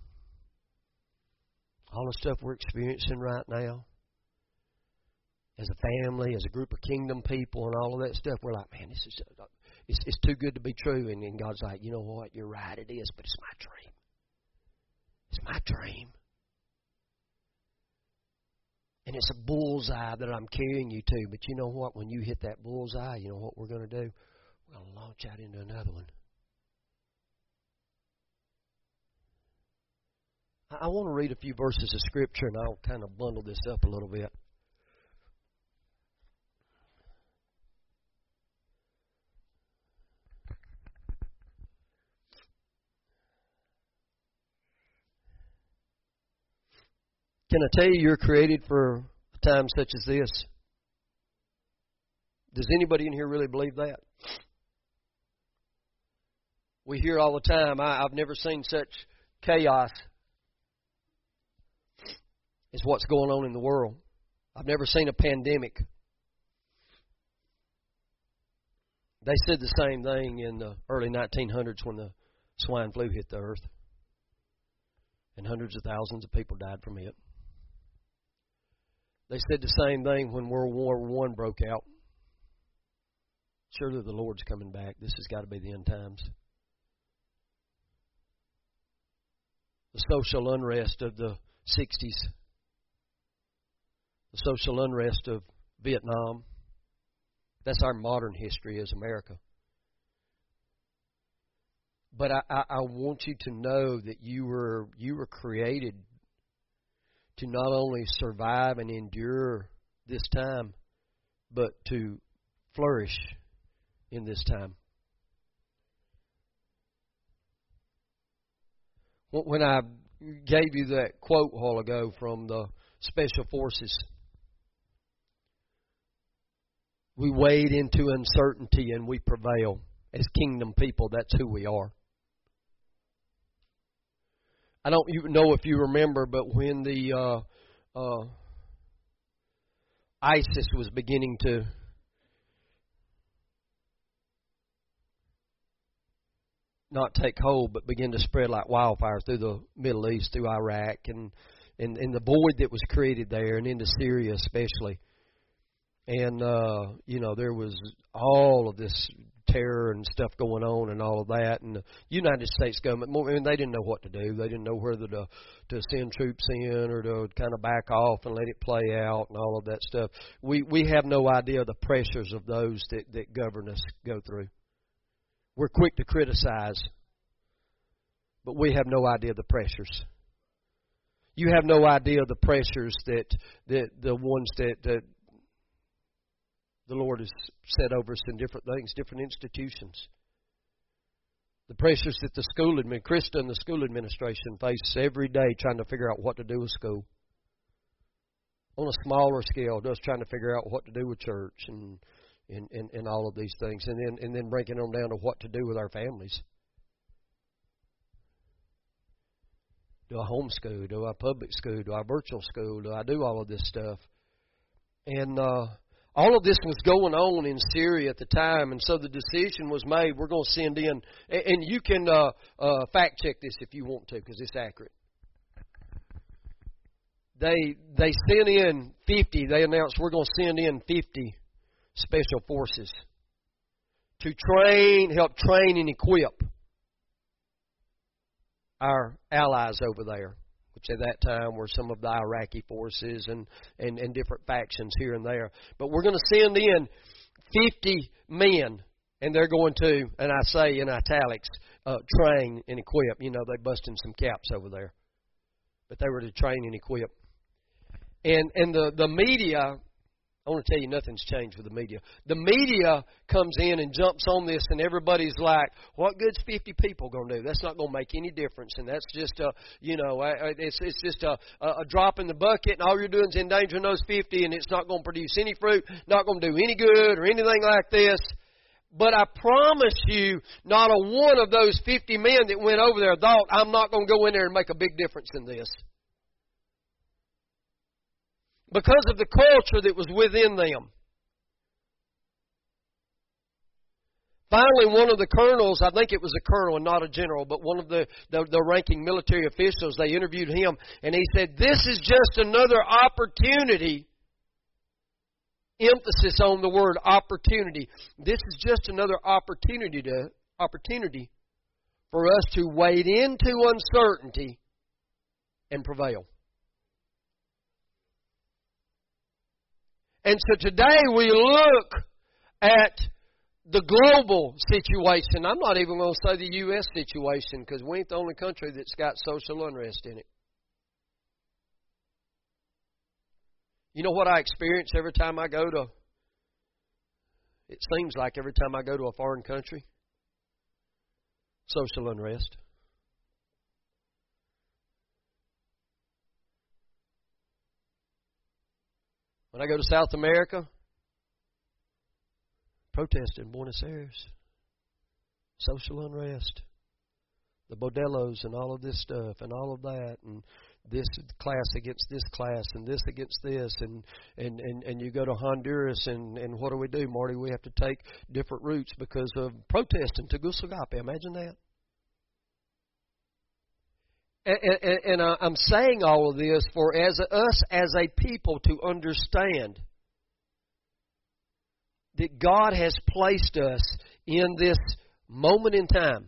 Speaker 1: All the stuff we're experiencing right now, as a family, as a group of kingdom people and all of that stuff, we're like, man, this is it's, it's too good to be true. And, and God's like, you know what? You're right, it is, but it's my dream. It's my dream. And it's a bullseye that I'm carrying you to. But you know what? When you hit that bullseye, you know what we're going to do? We're going to launch out into another one. I want to read a few verses of Scripture, and I'll kind of bundle this up a little bit. Can I tell you you're created for a time such as this? Does anybody in here really believe that? We hear all the time, I, I've never seen such chaos is what's going on in the world. I've never seen a pandemic. They said the same thing in the early nineteen hundreds when the swine flu hit the earth. And hundreds of thousands of people died from it. They said the same thing when World War One broke out. Surely the Lord's coming back. This has got to be the end times. The social unrest of the sixties. The social unrest of Vietnam, That's our modern history as America. But I, I, I want you to know that you were you were created to not only survive and endure this time, but to flourish in this time. When I gave you that quote a while ago from the Special Forces, we wade into uncertainty and we prevail. As kingdom people, that's who we are. I don't know if you remember, but when the uh, uh, ISIS was beginning to not take hold, but begin to spread like wildfire through the Middle East, through Iraq, and, and, and the void that was created there, and into Syria especially. And, uh, you know, there was all of this terror and stuff going on and all of that. And the United States government, I mean, they didn't know what to do. They didn't know whether to, to send troops in or to kind of back off and let it play out and all of that stuff. We we have no idea the pressures of those that, that govern us go through. We're quick to criticize, but we have no idea the pressures. You have no idea the pressures that, that the ones that, that the Lord has set over us in different things, different institutions. The pressures that the school admin, Krista and the school administration face every day trying to figure out what to do with school. On a smaller scale, just trying to figure out what to do with church and and, and, and all of these things. And then and then breaking them down to what to do with our families. Do I homeschool? Do I public school? Do I virtual school? Do I do all of this stuff? And uh all of this was going on in Syria at the time, and so the decision was made, we're going to send in, and you can uh, uh, fact check this if you want to, because it's accurate. They they sent in fifty, they announced we're going to send in fifty special forces to train, help train and equip our allies over there, which at that time were some of the Iraqi forces and, and, and different factions here and there. But we're going to send in fifty men, and they're going to, and I say in italics, uh, train and equip. You know, they busting some caps over there. But they were to train and equip. And and the, the media, I want to tell you nothing's changed with the media. The media comes in and jumps on this, and everybody's like, what good's fifty people going to do? That's not going to make any difference, and that's just a, you know, it's it's just a, a drop in the bucket, and all you're doing is endangering those fifty, and it's not going to produce any fruit, not going to do any good or anything like this. But I promise you, not a one of those fifty men that went over there thought, I'm not going to go in there and make a big difference in this. Because of the culture that was within them. Finally, one of the colonels, I think it was a colonel and not a general, but one of the, the, the ranking military officials, they interviewed him, and he said, this is just another opportunity. Emphasis on the word opportunity. This is just another opportunity to opportunity for us to wade into uncertainty and prevail. And so today we look at the global situation. I'm not even going to say the U S situation, because we ain't the only country that's got social unrest in it. You know what I experience every time I go to, it seems like every time I go to a foreign country? Social unrest. When I go to South America, protest in Buenos Aires, social unrest, the bordellos and all of this stuff and all of that, and this class against this class and this against this, and and, and, and you go to Honduras, and, and what do we do, Marty? We have to take different routes because of protesting Tegucigalpa. Imagine that. And, and, and I'm saying all of this for as us as a people to understand that God has placed us in this moment in time.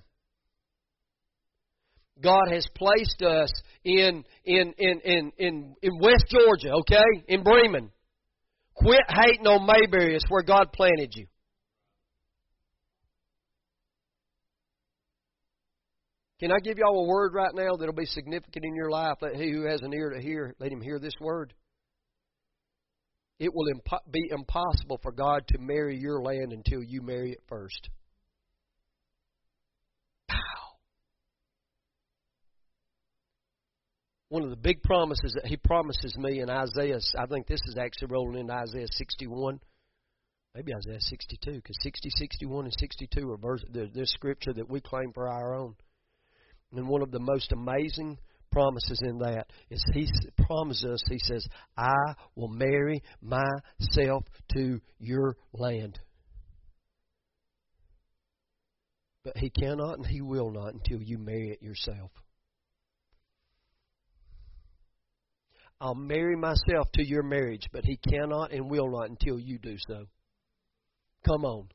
Speaker 1: God has placed us in in in in in, in West Georgia, okay, in Bremen, Quit hating on Mayberry. It's where God planted you. Can I give y'all a word right now that'll be significant in your life? Let he who has an ear to hear, let him hear this word. It will impo- be impossible for God to marry your land until you marry it first. Pow! One of the big promises that He promises me in Isaiah, I think this is actually rolling into Isaiah sixty-one. Maybe Isaiah sixty-two, because sixty, sixty-one, and sixty-two are verse, the, the scripture that we claim for our own. And one of the most amazing promises in that is He promises us, He says, I will marry myself to your land. But He cannot and He will not until you marry it yourself. I'll marry myself to your marriage, but He cannot and will not until you do so. Come on.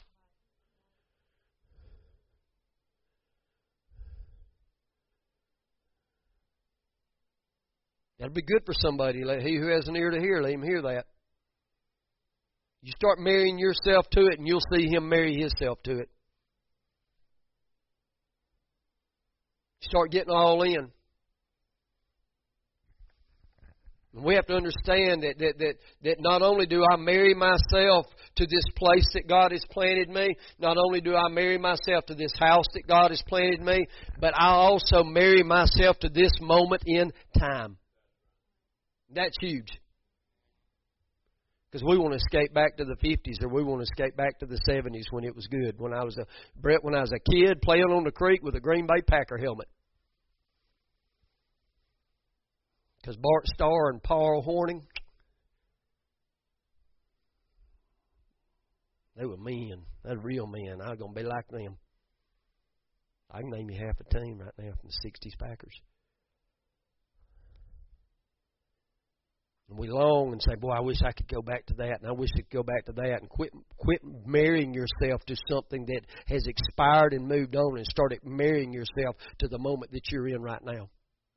Speaker 1: That'll be good for somebody. Let he who has an ear to hear, let him hear that. You start marrying yourself to it, and you'll see Him marry Himself to it. Start getting all in. And we have to understand that, that, that, that not only do I marry myself to this place that God has planted me, not only do I marry myself to this house that God has planted me, but I also marry myself to this moment in time. That's huge. Because we want to escape back to the fifties, or we want to escape back to the seventies when it was good. When I was a Brett, when I was a kid playing on the creek with a Green Bay Packer helmet. Because Bart Starr and Paul Horning, they were men. They were real men. I was going to be like them. I can name you half a team right now from the sixties Packers. And we long and say, boy, I wish I could go back to that, and I wish I could go back to that, and quit quit marrying yourself to something that has expired and moved on, and start marrying yourself to the moment that you're in right now.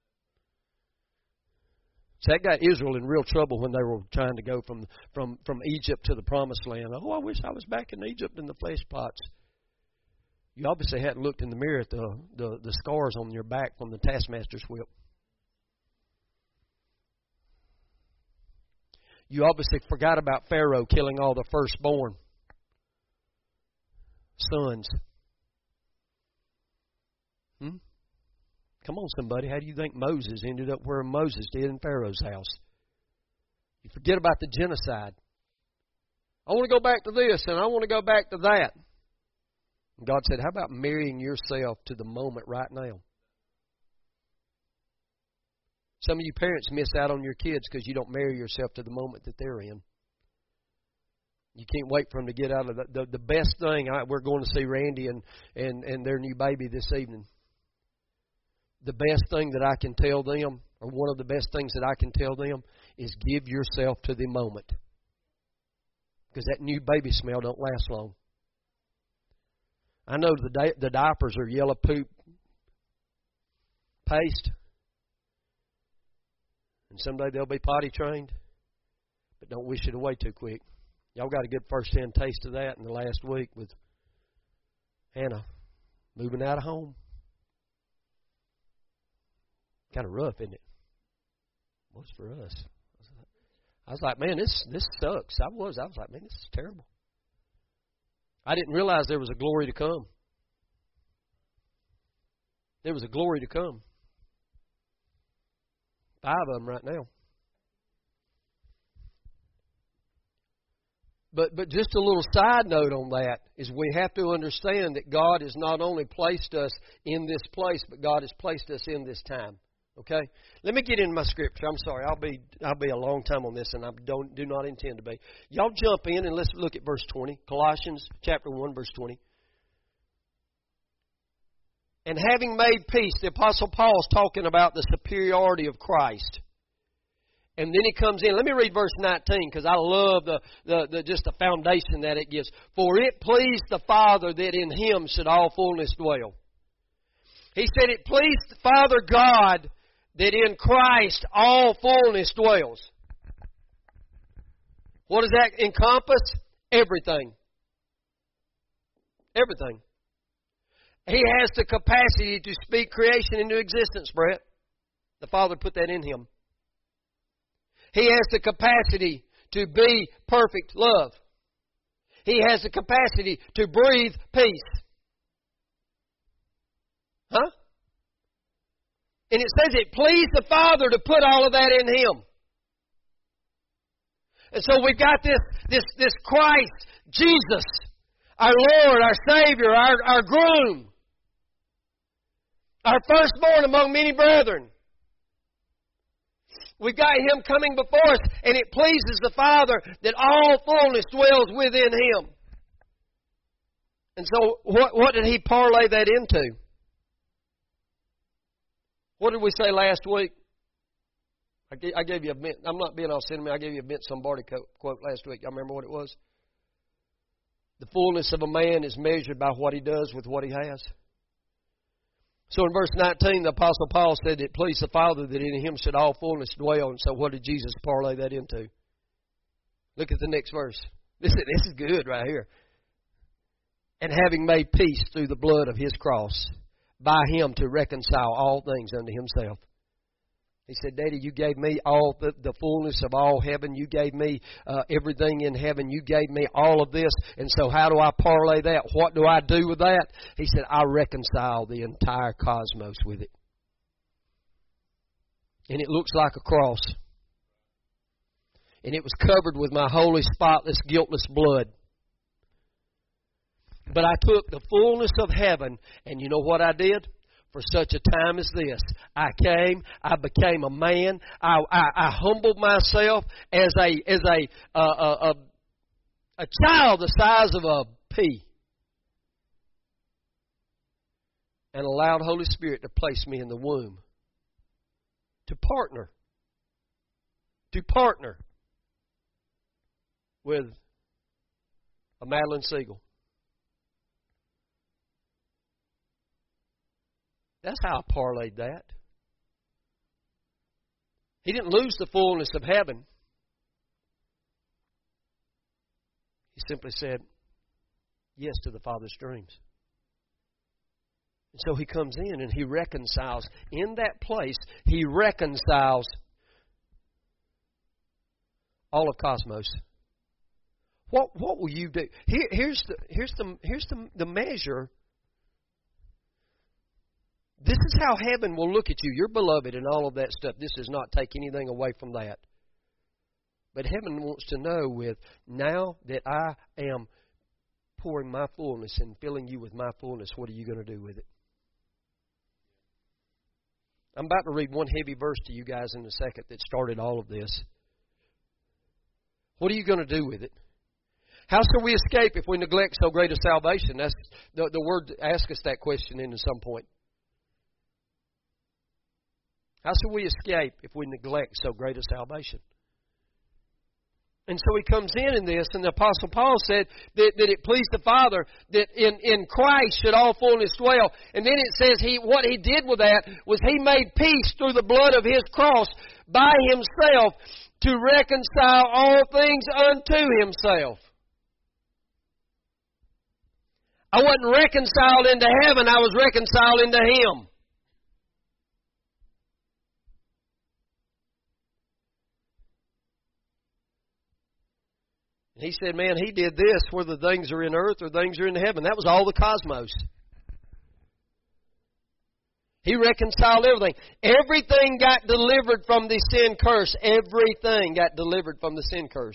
Speaker 1: So that got Israel in real trouble when they were trying to go from, from, from Egypt to the Promised Land. Oh, I wish I was back in Egypt in the flesh pots. You obviously hadn't looked in the mirror at the, the, the scars on your back from the taskmaster's whip. You obviously forgot about Pharaoh killing all the firstborn sons. Hmm? Come on, somebody. How do you think Moses ended up where Moses did in Pharaoh's house? You forget about the genocide. I want to go back to this and I want to go back to that. And God said, how about marrying yourself to the moment right now? Some of you parents miss out on your kids because you don't marry yourself to the moment that they're in. You can't wait for them to get out of the, the, the best thing. I, we're going to see Randy and, and, and their new baby this evening. The best thing that I can tell them, or one of the best things that I can tell them, is give yourself to the moment. Because that new baby smell don't last long. I know the di- the diapers are yellow poop paste. And someday they'll be potty trained. But don't wish it away too quick. Y'all got a good first-hand taste of that in the last week with Hannah moving out of home. Kind of rough, isn't it? What's for us? I was like, man, this this sucks. I was. I was like, man, this is terrible. I didn't realize there was a glory to come. There was a glory to come. Five of them right now. But but just a little side note on that is we have to understand that God has not only placed us in this place, but God has placed us in this time. Okay? Let me get into my scripture. I'm sorry. I'll be I'll be a long time on this, and I don't do not intend to be. Y'all jump in and let's look at verse twenty. Colossians chapter one, verse twenty. And having made peace, the Apostle Paul's talking about the superiority of Christ. And then he comes in. Let me read verse nineteen because I love the, the, the just the foundation that it gives. For it pleased the Father that in Him should all fullness dwell. He said it pleased Father God that in Christ all fullness dwells. What does that encompass? Everything. Everything. He has the capacity to speak creation into existence, Brett. The Father put that in Him. He has the capacity to be perfect love. He has the capacity to breathe peace. Huh? And it says it pleased the Father to put all of that in Him. And so we've got this, this, this Christ, Jesus, our Lord, our Savior, our, our groom, our firstborn among many brethren. We've got Him coming before us, and it pleases the Father that all fullness dwells within Him. And so what, what did He parlay that into? What did we say last week? I gave, I gave you a mint. I'm not being all sentimental. I gave you a Vince Lombardi quote last week. Y'all remember what it was? The fullness of a man is measured by what he does with what he has. So in verse nineteen, the Apostle Paul said it pleased the Father that in Him should all fullness dwell. And so what did Jesus parlay that into? Look at the next verse. This is, this is good right here. And having made peace through the blood of His cross, by Him to reconcile all things unto Himself. He said, Daddy, you gave me all the, the fullness of all heaven. You gave me uh, everything in heaven. You gave me all of this. And so how do I parlay that? What do I do with that? He said, I reconcile the entire cosmos with it. And it looks like a cross. And it was covered with my holy, spotless, guiltless blood. But I took the fullness of heaven, and you know what I did? For such a time as this, I came, I became a man, I, I, I humbled myself as a as a, uh, a a child the size of a pea, and allowed Holy Spirit to place me in the womb, to partner, to partner with a Madeline Siegel. That's how I parlayed that. He didn't lose the fullness of heaven. He simply said yes to the Father's dreams. And so He comes in and He reconciles. In that place, He reconciles all of cosmos. What what will you do? Here, here's the here's the here's the, the measure. This is how heaven will look at you. You're beloved and all of that stuff. This does not take anything away from that. But heaven wants to know with, now that I am pouring my fullness and filling you with my fullness, what are you going to do with it? I'm about to read one heavy verse to you guys in a second that started all of this. What are you going to do with it? How shall we escape if we neglect so great a salvation? That's the, the word asks us that question in at some point. How shall we escape if we neglect so great a salvation? And so he comes in in this, and the Apostle Paul said that, that it pleased the Father that in, in Christ should all fullness dwell. And then it says he what he did with that was He made peace through the blood of His cross by Himself to reconcile all things unto Himself. I wasn't reconciled into heaven, I was reconciled into Him. He said, man, He did this whether things are in earth or things are in heaven. That was all the cosmos. He reconciled everything. Everything got delivered from the sin curse. Everything got delivered from the sin curse.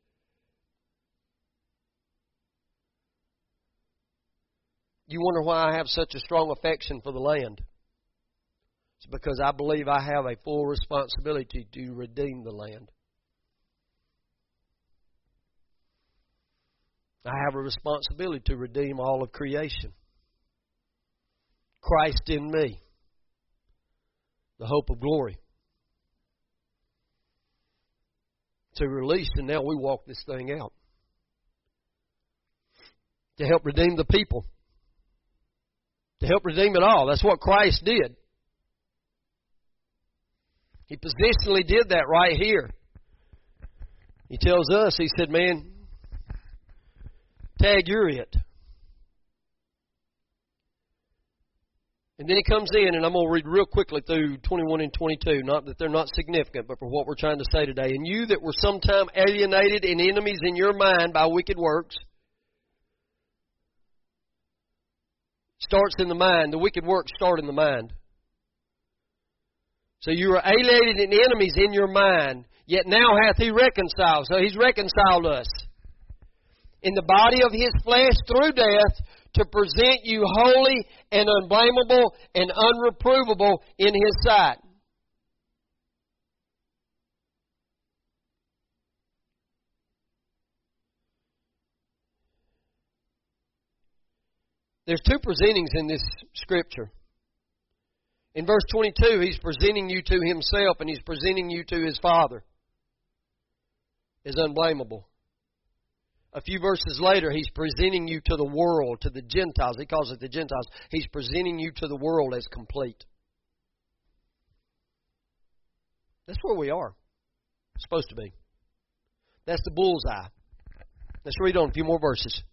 Speaker 1: You wonder why I have such a strong affection for the land? It's because I believe I have a full responsibility to redeem the land. I have a responsibility to redeem all of creation. Christ in me, the hope of glory. To release, and now we walk this thing out. To help redeem the people. To help redeem it all. That's what Christ did. He positionally did that right here. He tells us, he said, man, tag, you're it. And then he comes in, and I'm going to read real quickly through twenty-one and twenty-two. Not that they're not significant, but for what we're trying to say today. And you that were sometime alienated and enemies in your mind by wicked works. Starts in the mind. The wicked works start in the mind. So you were alienated and enemies in your mind, yet now hath He reconciled. So He's reconciled us in the body of His flesh through death, to present you holy and unblameable and unreprovable in His sight. There's two presentings in this scripture. In verse twenty-two, He's presenting you to Himself, and He's presenting you to His Father as unblameable. A few verses later, He's presenting you to the world, to the Gentiles. He calls it the Gentiles. He's presenting you to the world as complete. That's where we are. It's supposed to be. That's the bullseye. Let's read on a few more verses.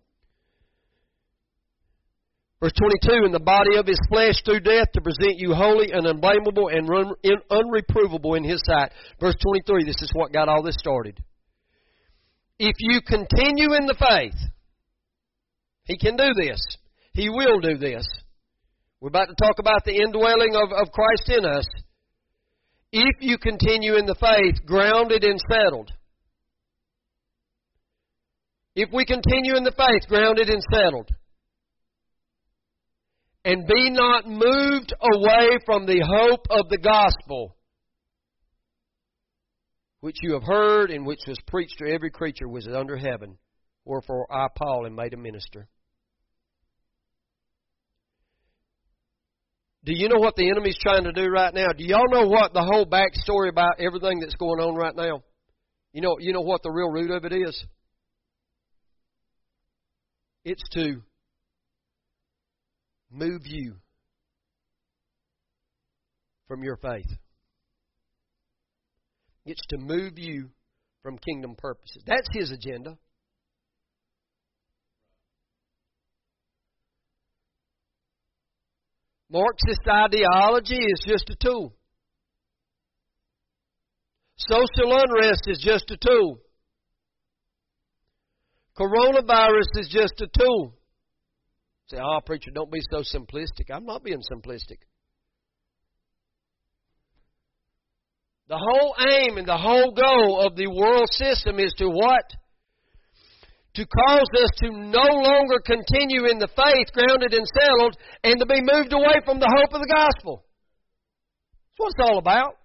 Speaker 1: Verse twenty-two, in the body of His flesh through death, to present you holy and unblameable and unreprovable in His sight. Verse twenty-three, this is what got all this started. If you continue in the faith, He can do this. He will do this. We're about to talk about the indwelling of, of Christ in us. If you continue in the faith, grounded and settled. If we continue in the faith, grounded and settled. And be not moved away from the hope of the gospel, which you have heard, and which was preached to every creature which is under heaven. Wherefore I, Paul, am made a minister. Do you know what the enemy's trying to do right now? Do y'all know what the whole backstory about everything that's going on right now? You know, you know what the real root of it is? It's to move you from your faith. It's to move you from kingdom purposes. That's his agenda. Marxist ideology is just a tool. Social unrest is just a tool. Coronavirus is just a tool. Say, oh, preacher, don't be so simplistic. I'm not being simplistic. The whole aim and the whole goal of the world system is to what? To cause us to no longer continue in the faith, grounded and settled, and to be moved away from the hope of the gospel. That's what it's all about.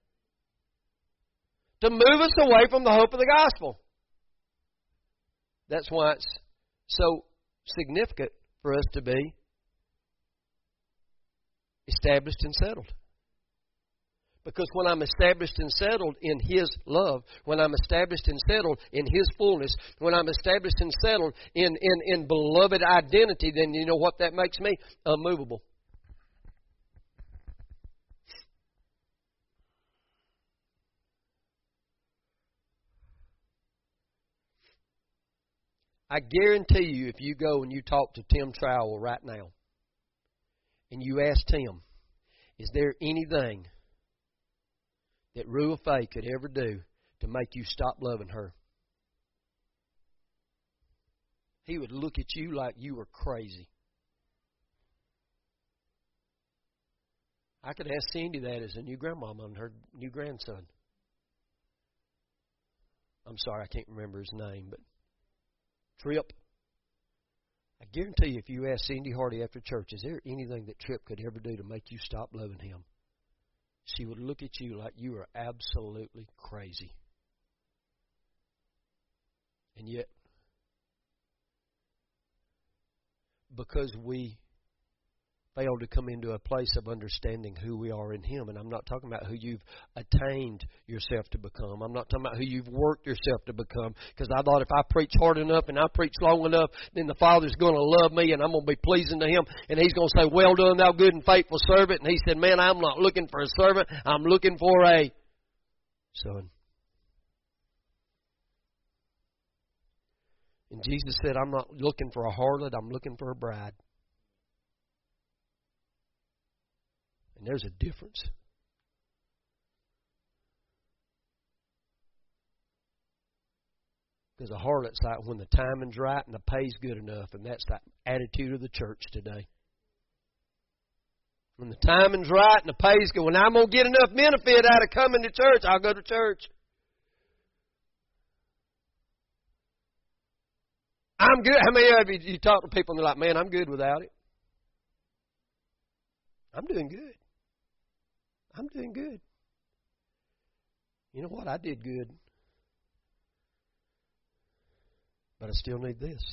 Speaker 1: To move us away from the hope of the gospel. That's why it's so significant for us to be established and settled. Because when I'm established and settled in His love, when I'm established and settled in His fullness, when I'm established and settled in, in, in beloved identity, then you know what that makes me? Unmovable. I guarantee you, if you go and you talk to Tim Trowell right now, and you ask Tim, is there anything that Rua Faye could ever do to make you stop loving her? He would look at you like you were crazy. I could ask Cindy that as a new grandmama and her new grandson. I'm sorry, I can't remember his name, but Tripp. I guarantee you, if you ask Cindy Hardy after church, is there anything that Tripp could ever do to make you stop loving him? She would look at you like you were absolutely crazy. And yet, because we failed to come into a place of understanding who we are in Him, and I'm not talking about who you've attained yourself to become. I'm not talking about who you've worked yourself to become, because I thought if I preach hard enough and I preach long enough, then the Father's going to love me and I'm going to be pleasing to Him, and He's going to say, well done, thou good and faithful servant. And He said, man, I'm not looking for a servant. I'm looking for a son. And Jesus said, I'm not looking for a harlot, I'm looking for a bride. And there's a difference. Because a harlot's like when the timing's right and the pay's good enough, and that's the attitude of the church today. When the timing's right and the pay's good, when I'm going to get enough benefit out of coming to church, I'll go to church. I'm good. How many of you, you talk to people and they're like, man, I'm good without it? I'm doing good. I'm doing good. You know what? I did good. But I still need this.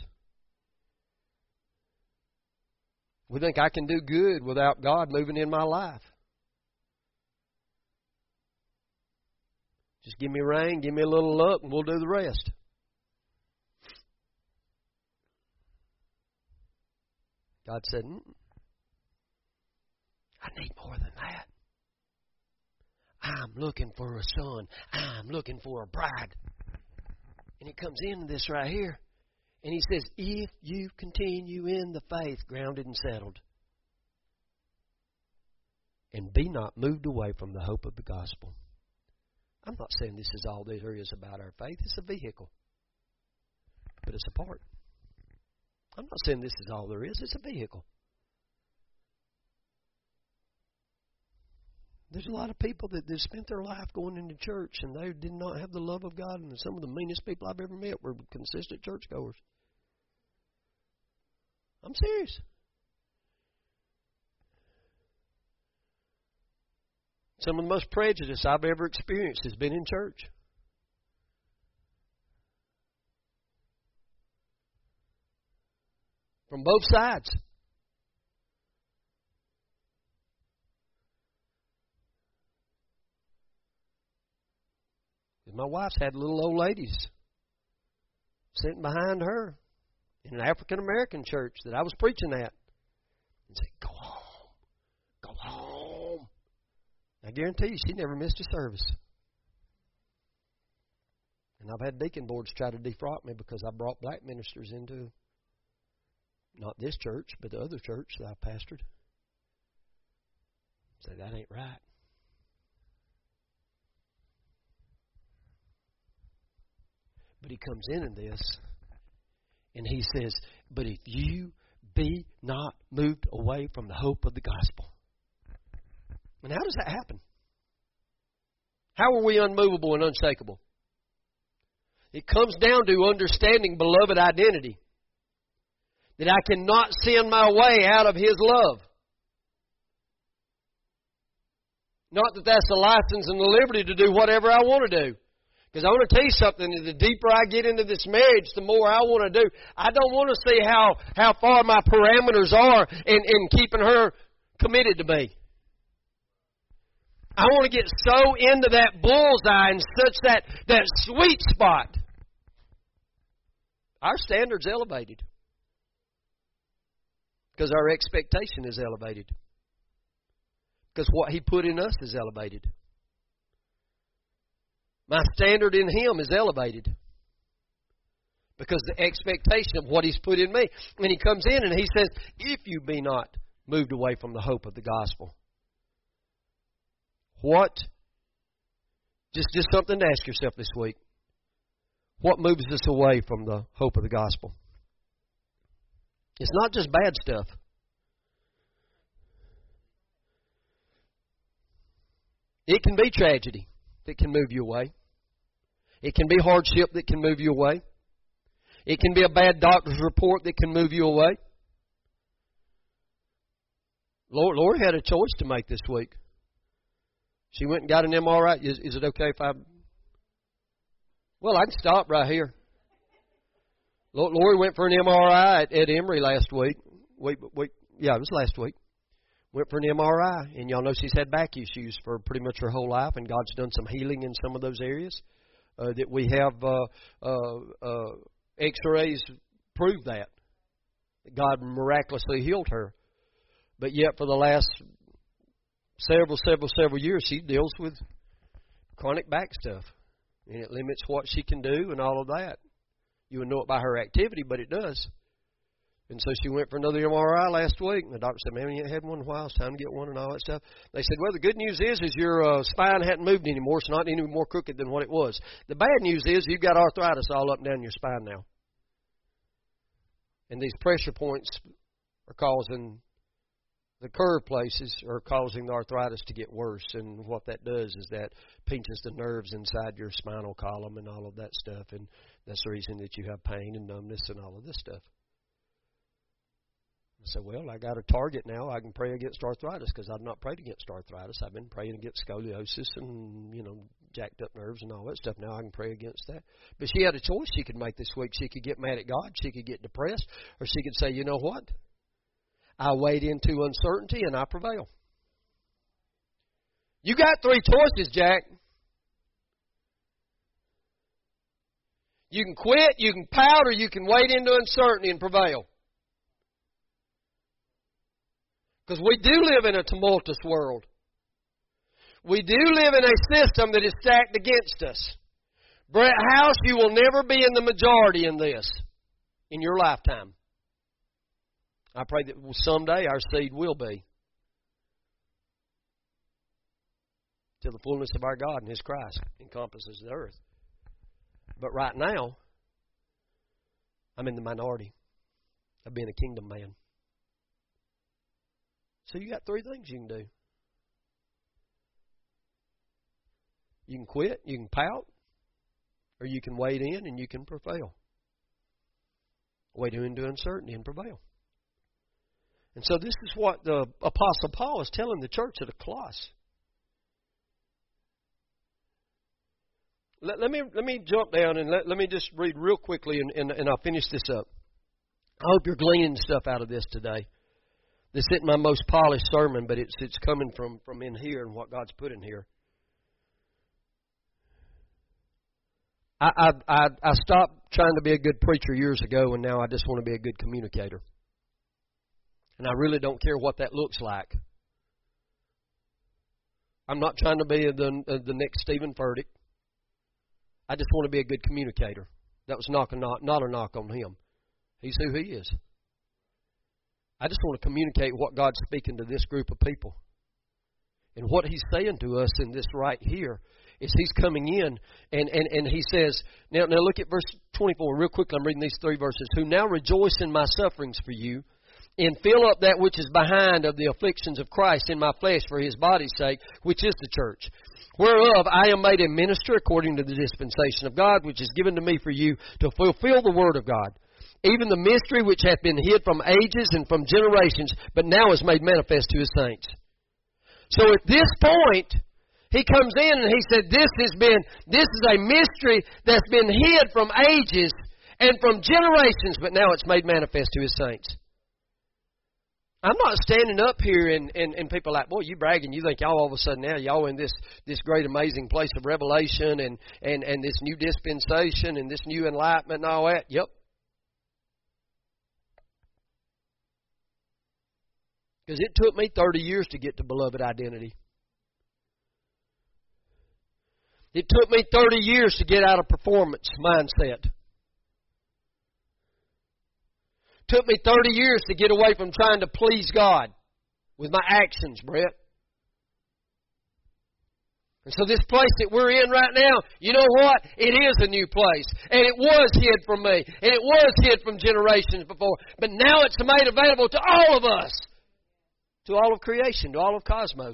Speaker 1: We think I can do good without God moving in my life. Just give me rain, give me a little luck, and we'll do the rest. God said, mm, I need more than that. I'm looking for a son. I'm looking for a bride. And it comes into this right here. And he says, if you continue in the faith, grounded and settled, and be not moved away from the hope of the gospel. I'm not saying this is all there is about our faith. It's a vehicle. But it's a part. I'm not saying this is all there is. It's a vehicle. There's a lot of people that, that spent their life going into church and they did not have the love of God, and some of the meanest people I've ever met were consistent churchgoers. I'm serious. Some of the most prejudice I've ever experienced has been in church. From both sides. My wife's had little old ladies sitting behind her in an African American church that I was preaching at, and say, "Go home, go home." I guarantee you, she never missed a service. And I've had deacon boards try to defrock me because I brought black ministers into not this church, but the other church that I pastored. Say, that ain't right. But he comes in in this, and he says, but if you be not moved away from the hope of the gospel. And how does that happen? How are we unmovable and unshakable? It comes down to understanding beloved identity. That I cannot send my way out of His love. Not that that's the license and the liberty to do whatever I want to do. Because I want to tell you something, the deeper I get into this marriage, the more I want to do. I don't want to see how, how far my parameters are in, in keeping her committed to me. I want to get so into that bullseye and such that, that sweet spot. Our standard's elevated. Because our expectation is elevated. Because what He put in us is elevated. My standard in Him is elevated. Because the expectation of what He's put in me. And He comes in and He says, if you be not moved away from the hope of the gospel. What? Just, just something to ask yourself this week. What moves us away from the hope of the gospel? It's not just bad stuff. It can be tragedy that can move you away. It can be hardship that can move you away. It can be a bad doctor's report that can move you away. Lord, Lord had a choice to make this week. She went and got an M R I. Is, is it okay if I... Well, I can stop right here. Lori went for an M R I at, at Emory last week. Week, week. Yeah, it was last week. Went for an M R I, and y'all know she's had back issues for pretty much her whole life, and God's done some healing in some of those areas. Uh, that we have uh, uh, uh, X-rays prove that. that God miraculously healed her. But yet for the last several, several, several years, she deals with chronic back stuff. And it limits what she can do and all of that. You would know it by her activity, but it does. And so she went for another M R I last week, and the doctor said, man, you ain't had one in a while, it's time to get one and all that stuff. They said, well, the good news is, is your uh, spine hadn't moved anymore. It's not any more crooked than what it was. The bad news is you've got arthritis all up and down your spine now. And these pressure points are causing, the curve places are causing the arthritis to get worse. And what that does is that pinches the nerves inside your spinal column and all of that stuff. And that's the reason that you have pain and numbness and all of this stuff. I said, well, I got a target now. I can pray against arthritis because I've not prayed against arthritis. I've been praying against scoliosis and, you know, jacked up nerves and all that stuff. Now I can pray against that. But she had a choice she could make this week. She could get mad at God. She could get depressed. Or she could say, you know what? I wade into uncertainty and I prevail. You got three choices, Jack. You can quit, you can pout, or you can wade into uncertainty and prevail. Because we do live in a tumultuous world. We do live in a system that is stacked against us. Brett House, you will never be in the majority in this in your lifetime. I pray that someday our seed will be. Till the fullness of our God and His Christ encompasses the earth. But right now, I'm in the minority of being a kingdom man. So you got three things you can do. You can quit, you can pout, or you can wade in and you can prevail. Wade into uncertainty and prevail. And so this is what the Apostle Paul is telling the church at Colossae. Let, let me let me jump down and let, let me just read real quickly and, and, and I'll finish this up. I hope you're gleaning stuff out of this today. This isn't my most polished sermon, but it's it's coming from, from in here and what God's put in here. I, I I I stopped trying to be a good preacher years ago, and now I just want to be a good communicator. And I really don't care what that looks like. I'm not trying to be the the next Stephen Furtick. I just want to be a good communicator. That was not a knock, not a knock on him. He's who he is. I just want to communicate what God's speaking to this group of people. And what He's saying to us in this right here is He's coming in and, and, and He says, now, now look at verse twenty-four real quickly. I'm reading these three verses. Who now rejoice in my sufferings for you, and fill up that which is behind of the afflictions of Christ in my flesh for His body's sake, which is the church. Whereof I am made a minister according to the dispensation of God, which is given to me for you to fulfill the word of God. Even the mystery which hath been hid from ages and from generations, but now is made manifest to His saints. So at this point, he comes in and he said, this has been, this is a mystery that's been hid from ages and from generations, but now it's made manifest to His saints. I'm not standing up here and, and, and people are like, boy, you bragging. You think y'all all of a sudden now, y'all in this, this great amazing place of revelation and, and, and this new dispensation and this new enlightenment and all that. Yep. Because it took me thirty years to get to beloved identity. It took me thirty years to get out of performance mindset. It took me thirty years to get away from trying to please God with my actions, Brett. And so this place that we're in right now, you know what? It is a new place. And it was hid from me. And it was hid from generations before. But now it's made available to all of us. To all of creation, to all of cosmos.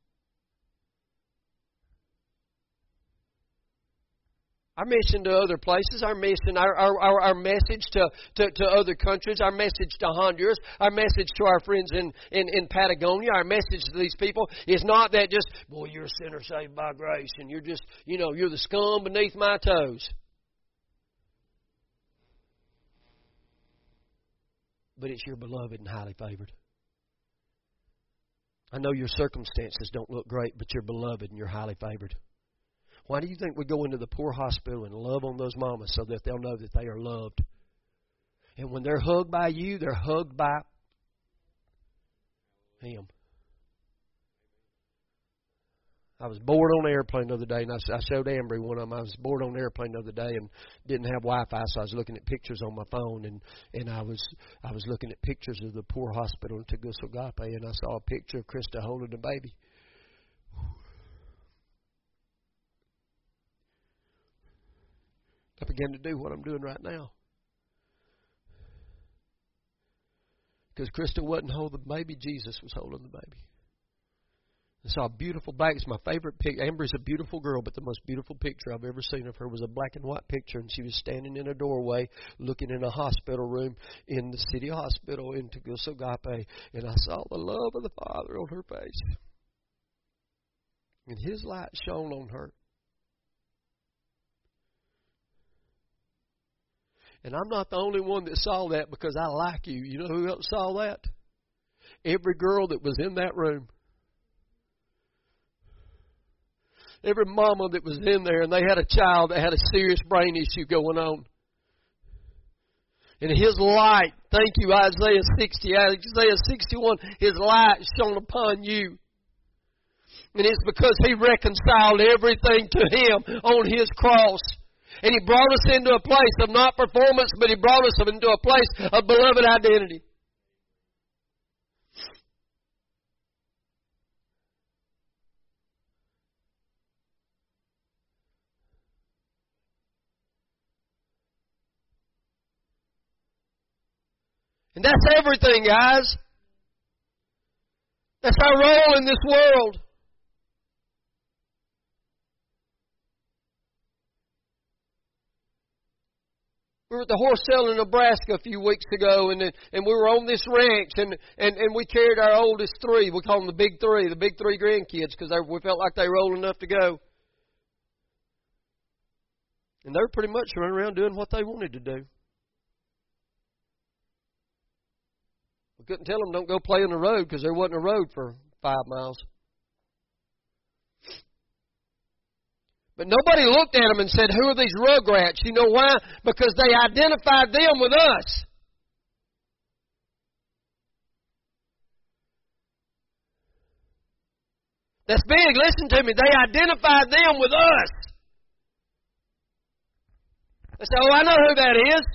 Speaker 1: Our mission to other places, our mission, our, our, our, our message to, to, to other countries, our message to Honduras, our message to our friends in, in, in Patagonia, our message to these people is not that just, boy, you're a sinner saved by grace and you're just, you know, you're the scum beneath my toes. But it's your beloved and highly favored. I know your circumstances don't look great, but you're beloved and you're highly favored. Why do you think we go into the poor hospital and love on those mamas so that they'll know that they are loved? And when they're hugged by you, they're hugged by Him. I was bored on an airplane the other day, and I, I showed Ambry one of them. I was bored on an airplane the other day and didn't have Wi-Fi, so I was looking at pictures on my phone, and and I was I was looking at pictures of the poor hospital in Tegucigalpa, and I saw a picture of Krista holding a baby. I began to do what I'm doing right now. Because Krista wasn't holding the baby, Jesus was holding the baby. I saw a beautiful back. It's my favorite picture. Amber's a beautiful girl, but the most beautiful picture I've ever seen of her was a black and white picture, and she was standing in a doorway looking in a hospital room in the city hospital in Tegucigalpa, and I saw the love of the Father on her face. And His light shone on her. And I'm not the only one that saw that because I like you. You know who else saw that? Every girl that was in that room. Every mama that was in there, and they had a child that had a serious brain issue going on. And His light, thank you, Isaiah sixty, Isaiah sixty-one, His light shone upon you. And it's because He reconciled everything to Him on His cross. And He brought us into a place of not performance, but He brought us into a place of beloved identity. And that's everything, guys. That's our role in this world. We were at the horse sale in Nebraska a few weeks ago, and and we were on this ranch, and, and, and we carried our oldest three. We call them the big three, the big three grandkids, because we felt like they were old enough to go. And they were pretty much running around doing what they wanted to do. We couldn't tell them don't go play on the road because there wasn't a road for five miles. But nobody looked at them and said, who are these rugrats? You know why? Because they identified them with us. That's big. Listen to me. They identified them with us. They said, oh, I know who that is.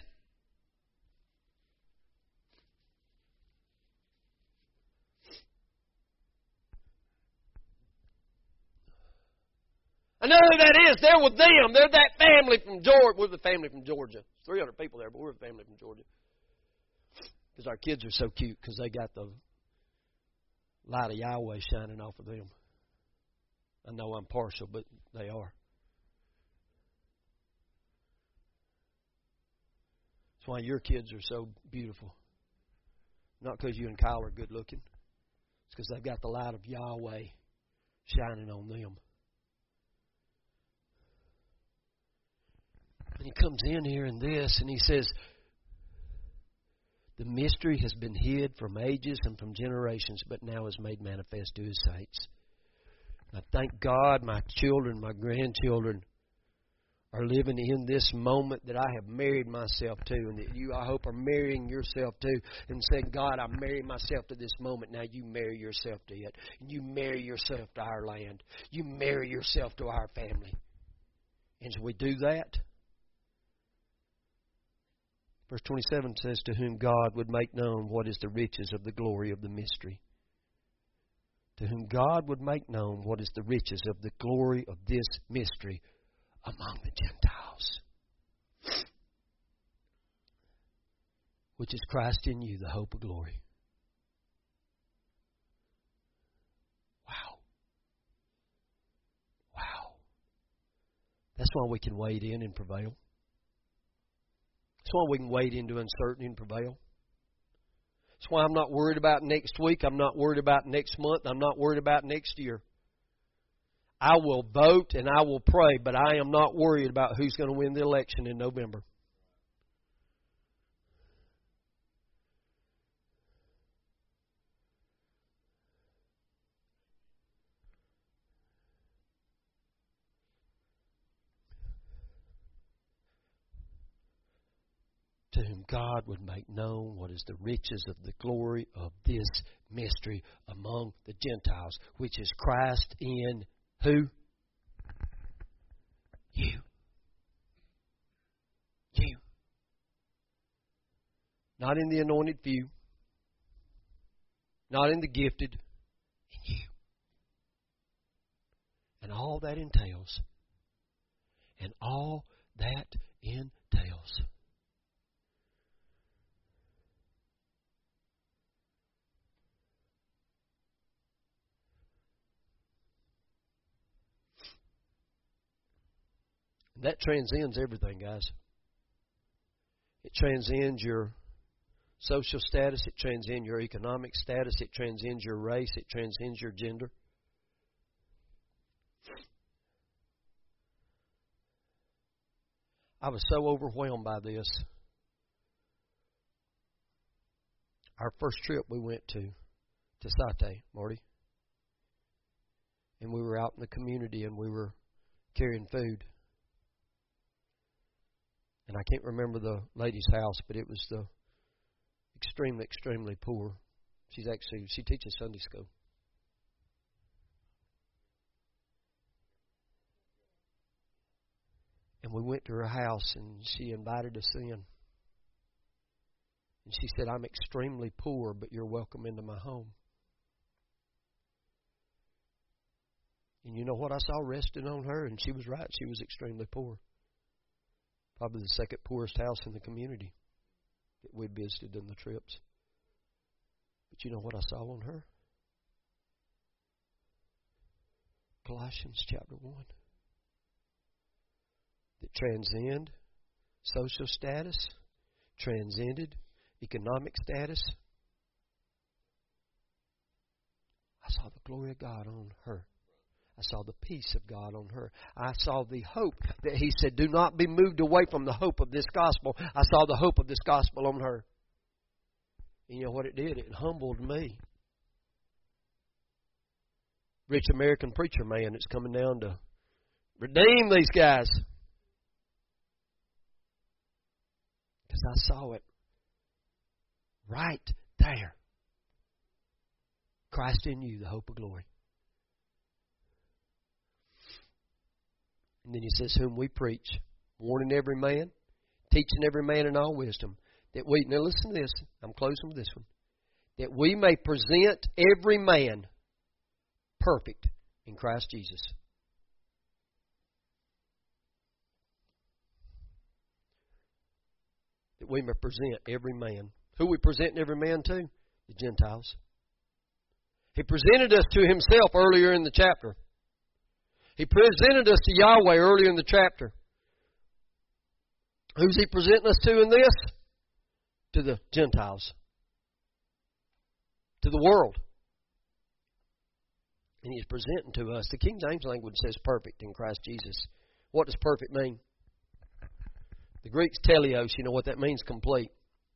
Speaker 1: I know who that is. They're with them. They're that family from Georgia. We're the family from Georgia. three hundred people there, but we're the family from Georgia. Because our kids are so cute because they got the light of Yahweh shining off of them. I know I'm partial, but they are. That's why your kids are so beautiful. Not because you and Kyle are good looking. It's because they've got the light of Yahweh shining on them. And he comes in here in this and he says, the mystery has been hid from ages and from generations, but now is made manifest to His saints. I thank God my children, my grandchildren are living in this moment that I have married myself to, and that you, I hope, are marrying yourself to, and saying, God, I marry myself to this moment. Now you marry yourself to it. And you marry yourself to our land. You marry yourself to our family. And as we do that, verse twenty-seven says, to whom God would make known what is the riches of the glory of the mystery. To whom God would make known what is the riches of the glory of this mystery among the Gentiles, which is Christ in you, the hope of glory. Wow. Wow. That's why we can wade in and prevail. That's why we can wade into uncertainty and prevail. That's why I'm not worried about next week. I'm not worried about next month. I'm not worried about next year. I will vote and I will pray, but I am not worried about who's going to win the election in November. To whom God would make known what is the riches of the glory of this mystery among the Gentiles, which is Christ in Who? You. You. Not in the anointed few. Not in the gifted. In you. And all that entails. And all that entails. That transcends everything, guys. It transcends your social status. It transcends your economic status. It transcends your race. It transcends your gender. I was so overwhelmed by this. Our first trip we went to, to Sate, Marty. And we were out in the community and we were carrying food. And I can't remember the lady's house, but it was the extremely, extremely poor. She's actually, she teaches Sunday school. And we went to her house and she invited us in. And she said, I'm extremely poor, but you're welcome into my home. And you know what I saw resting on her? And she was right. She was extremely poor. Probably the second poorest house in the community that we visited in the trips. But you know what I saw on her? Colossians chapter one. That transcend social status, transcended economic status. I saw the glory of God on her. I saw the peace of God on her. I saw the hope that He said, do not be moved away from the hope of this gospel. I saw the hope of this gospel on her. And you know what it did? It humbled me. Rich American preacher man that's coming down to redeem these guys. Because I saw it right there. Christ in you, the hope of glory. And then he says, whom we preach, warning every man, teaching every man in all wisdom, that we, now listen to this, I'm closing with this one, that we may present every man perfect in Christ Jesus. That we may present every man. Who are we presenting every man to? The Gentiles. He presented us to Himself earlier in the chapter. He presented us to Yahweh earlier in the chapter. Who's He presenting us to in this? To the Gentiles. To the world. And He's presenting to us. The King James language says perfect in Christ Jesus. What does perfect mean? The Greek's teleos. You know what that means? Complete.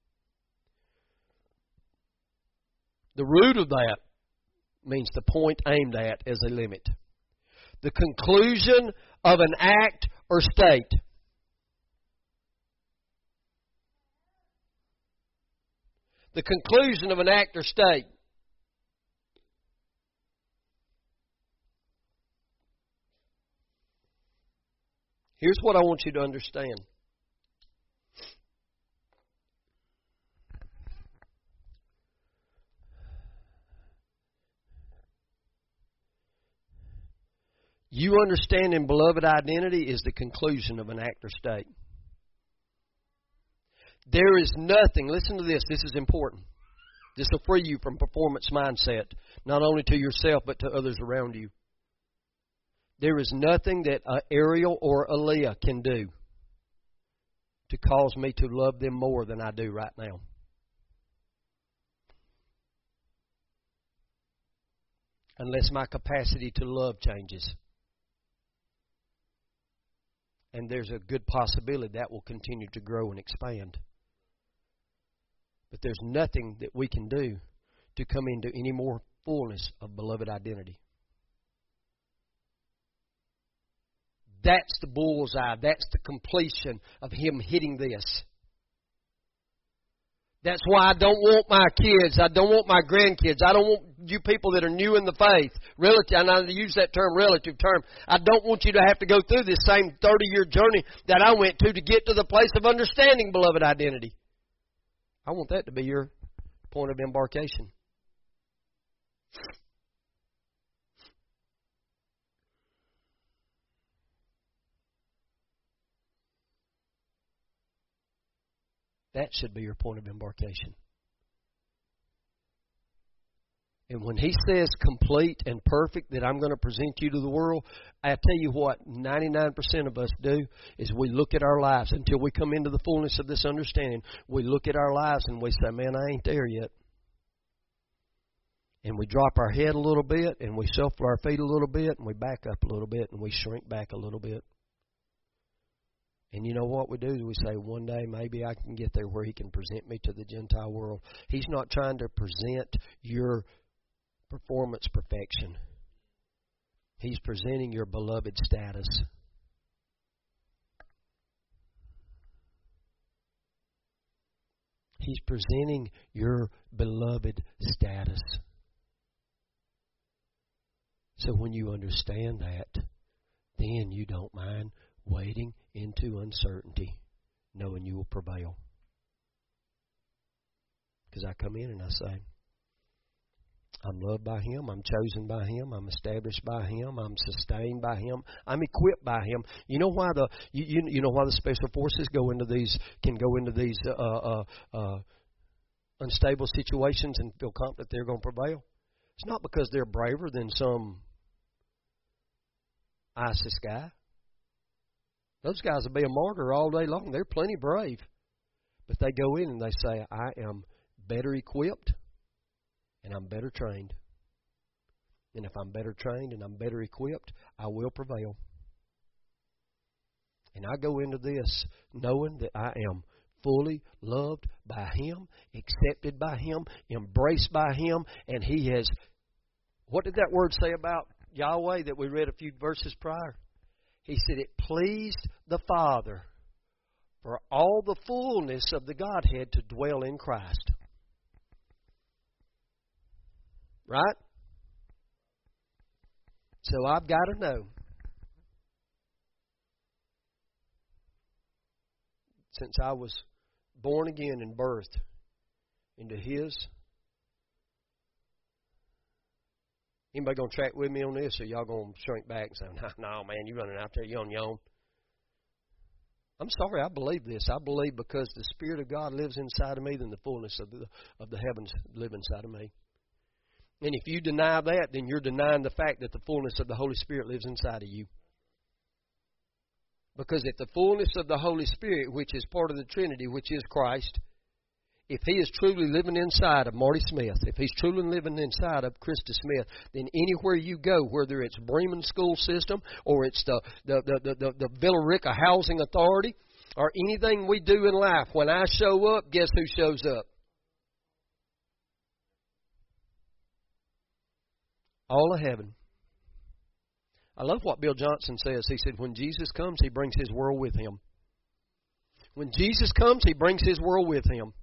Speaker 1: The root of that means the point aimed at as a limit. The conclusion of an act or state. The conclusion of an act or state. Here's what I want you to understand. You understanding beloved identity is the conclusion of an act or state. There is nothing, listen to this, this is important. This will free you from performance mindset, not only to yourself but to others around you. There is nothing that uh, Ariel or Aaliyah can do to cause me to love them more than I do right now. Unless my capacity to love changes. And there's a good possibility that will continue to grow and expand. But there's nothing that we can do to come into any more fullness of beloved identity. That's the bullseye. That's the completion of Him hitting this. That's why I don't want my kids, I don't want my grandkids, I don't want you people that are new in the faith, relative, and I use that term, relative term, I don't want you to have to go through this same thirty-year journey that I went to to get to the place of understanding beloved identity. I want that to be your point of embarkation. That should be your point of embarkation. And when He says complete and perfect that I'm going to present you to the world, I tell you what, ninety-nine percent of us do is we look at our lives until we come into the fullness of this understanding. We look at our lives and we say, man, I ain't there yet. And we drop our head a little bit and we shuffle our feet a little bit and we back up a little bit and we shrink back a little bit. And you know what we do? We say, one day maybe I can get there where He can present me to the Gentile world. He's not trying to present your performance perfection. He's presenting your beloved status. He's presenting your beloved status. So when you understand that, then you don't mind waiting into uncertainty, knowing you will prevail. Because I come in and I say, I'm loved by Him, I'm chosen by Him, I'm established by Him, I'm sustained by Him, I'm equipped by Him. You know why the you you, you know why the special forces go into these can go into these uh, uh, uh, unstable situations and feel confident they're going to prevail? It's not because they're braver than some ISIS guy. Those guys will be a martyr all day long. They're plenty brave. But they go in and they say, I am better equipped and I'm better trained. And if I'm better trained and I'm better equipped, I will prevail. And I go into this knowing that I am fully loved by Him, accepted by Him, embraced by Him, and He has, what did that word say about Yahweh that we read a few verses prior? He said it pleased the Father for all the fullness of the Godhead to dwell in Christ. Right? So I've got to know. Since I was born again and birthed into His. Anybody going to track with me on this, or y'all going to shrink back and say, no, no, man, you're running out there, you're on your own? I'm sorry, I believe this. I believe because the Spirit of God lives inside of me, then the fullness of the, of the heavens live inside of me. And if you deny that, then you're denying the fact that the fullness of the Holy Spirit lives inside of you. Because if the fullness of the Holy Spirit, which is part of the Trinity, which is Christ, if He is truly living inside of Marty Smith, if He's truly living inside of Krista Smith, then anywhere you go, whether it's Bremen School System or it's the, the, the, the, the Villa Rica Housing Authority or anything we do in life, when I show up, guess who shows up? All of heaven. I love what Bill Johnson says. He said, when Jesus comes, He brings His world with Him. When Jesus comes, He brings His world with Him.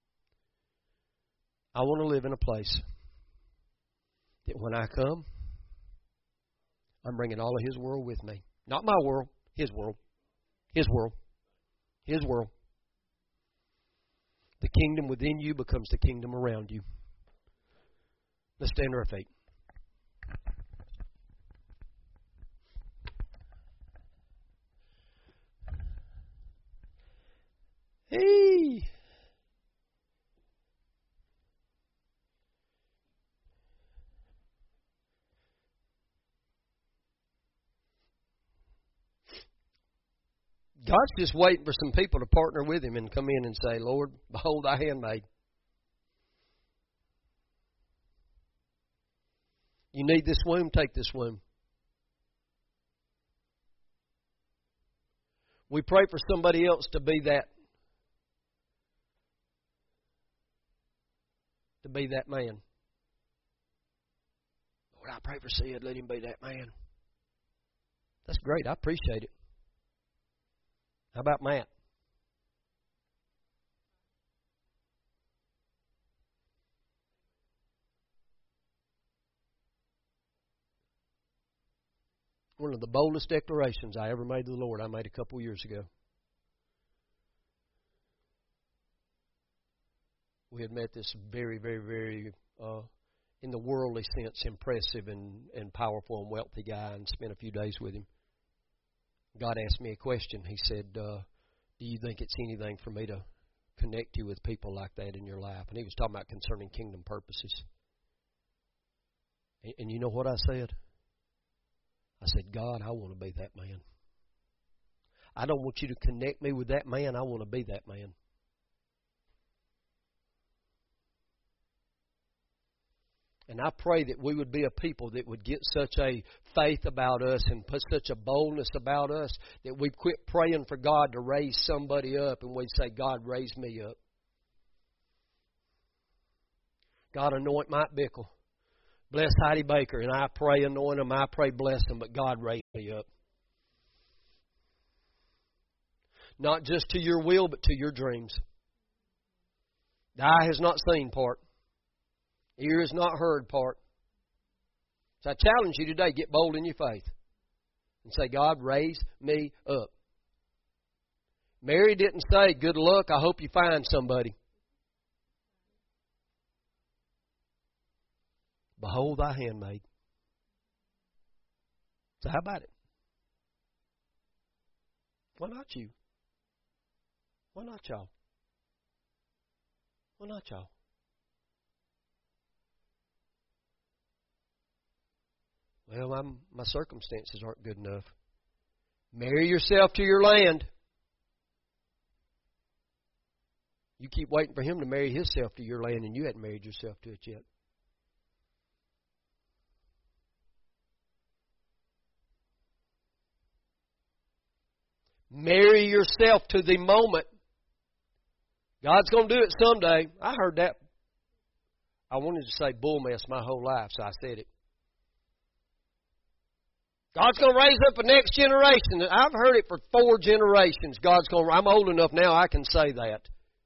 Speaker 1: I want to live in a place that when I come, I'm bringing all of His world with me. Not my world, His world. His world. His world. The kingdom within you becomes the kingdom around you. Let's stand to our feet. Hey! God's just waiting for some people to partner with Him and come in and say, Lord, behold thy handmaid. You need this womb, take this womb. We pray for somebody else to be that. To be that man. Lord, I pray for Sid, let him be that man. That's great, I appreciate it. How about Matt? One of the boldest declarations I ever made to the Lord, I made a couple years ago. We had met this very, very, very, uh, in the worldly sense, impressive and, and powerful and wealthy guy, and spent a few days with him. God asked me a question. He said, uh, do you think it's anything for me to connect you with people like that in your life? And he was talking about concerning kingdom purposes. And, and you know what I said? I said, God, I want to be that man. I don't want you to connect me with that man. I want to be that man. And I pray that we would be a people that would get such a faith about us and put such a boldness about us that we'd quit praying for God to raise somebody up and we'd say, God, raise me up. God, anoint Mike Bickle. Bless Heidi Baker. And I pray anoint him. I pray bless him. But God, raise me up. Not just to your will, but to your dreams. The eye has not seen part. Ear has not heard part. So I challenge you today, get bold in your faith. And say, God, raise me up. Mary didn't say, good luck, I hope you find somebody. Behold thy handmaid. So how about it? Why not you? Why not y'all? Why not y'all? Well, I'm, my circumstances aren't good enough. Marry yourself to your land. You keep waiting for him to marry himself to your land, and you hadn't married yourself to it yet. Marry yourself to the moment. God's going to do it someday. I heard that. I wanted to say bull mess my whole life, so I said it. God's going to raise up a next generation. I've heard it for four generations. God's going to, I'm old enough now I can say that.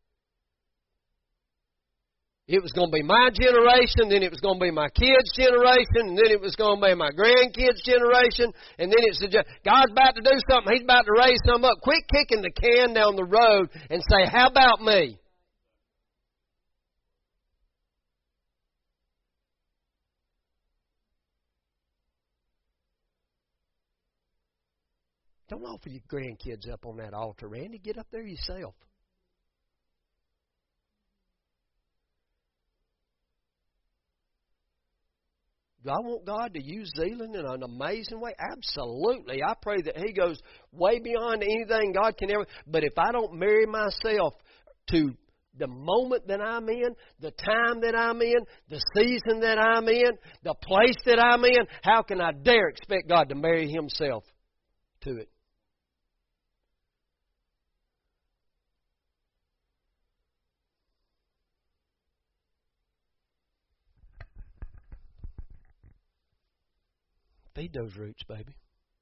Speaker 1: It was going to be my generation, then it was going to be my kids' generation, and then it was going to be my grandkids' generation, and then it's the, God's about to do something. He's about to raise something up. Quit kicking the can down the road and say, how about me? Don't offer your grandkids up on that altar, Randy. Get up there yourself. Do I want God to use Zeeland in an amazing way? Absolutely. I pray that He goes way beyond anything God can ever. But if I don't marry myself to the moment that I'm in, the time that I'm in, the season that I'm in, the place that I'm in, how can I dare expect God to marry Himself to it? Feed those roots, baby.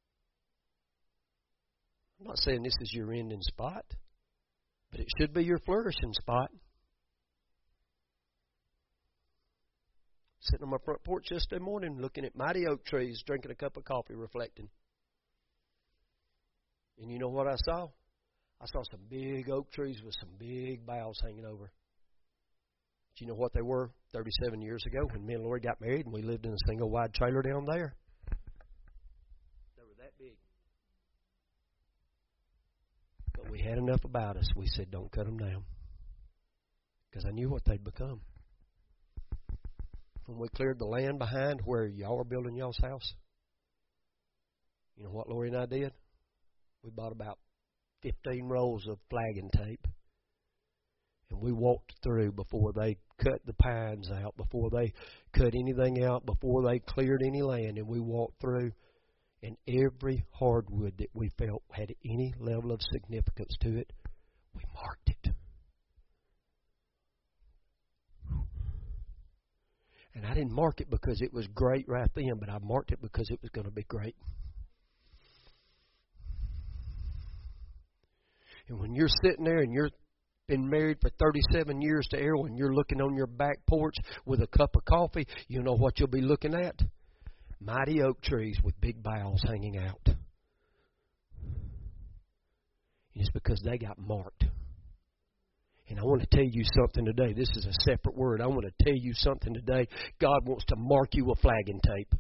Speaker 1: I'm not saying this is your ending spot, but it should be your flourishing spot. Sitting on my front porch yesterday morning looking at mighty oak trees, drinking a cup of coffee, reflecting. And you know what I saw? I saw some big oak trees with some big boughs hanging over. Do you know what they were thirty-seven years ago when me and Lori got married and we lived in a single wide trailer down there? Big. But we had enough about us. We said, don't cut them down. Because I knew what they'd become. When we cleared the land behind where y'all were building y'all's house, you know what Lori and I did? We bought about fifteen rolls of flagging tape. And we walked through before they cut the pines out, before they cut anything out, before they cleared any land. And we walked through. And every hardwood that we felt had any level of significance to it, we marked it. And I didn't mark it because it was great right then, but I marked it because it was going to be great. And when you're sitting there and you're been married for thirty-seven years to Errol and you're looking on your back porch with a cup of coffee, you know what you'll be looking at? mighty oak trees with big boughs hanging out. And it's because they got marked. And I want to tell you something today. This is a separate word. I want to tell you something today. God wants to mark you with flagging tape.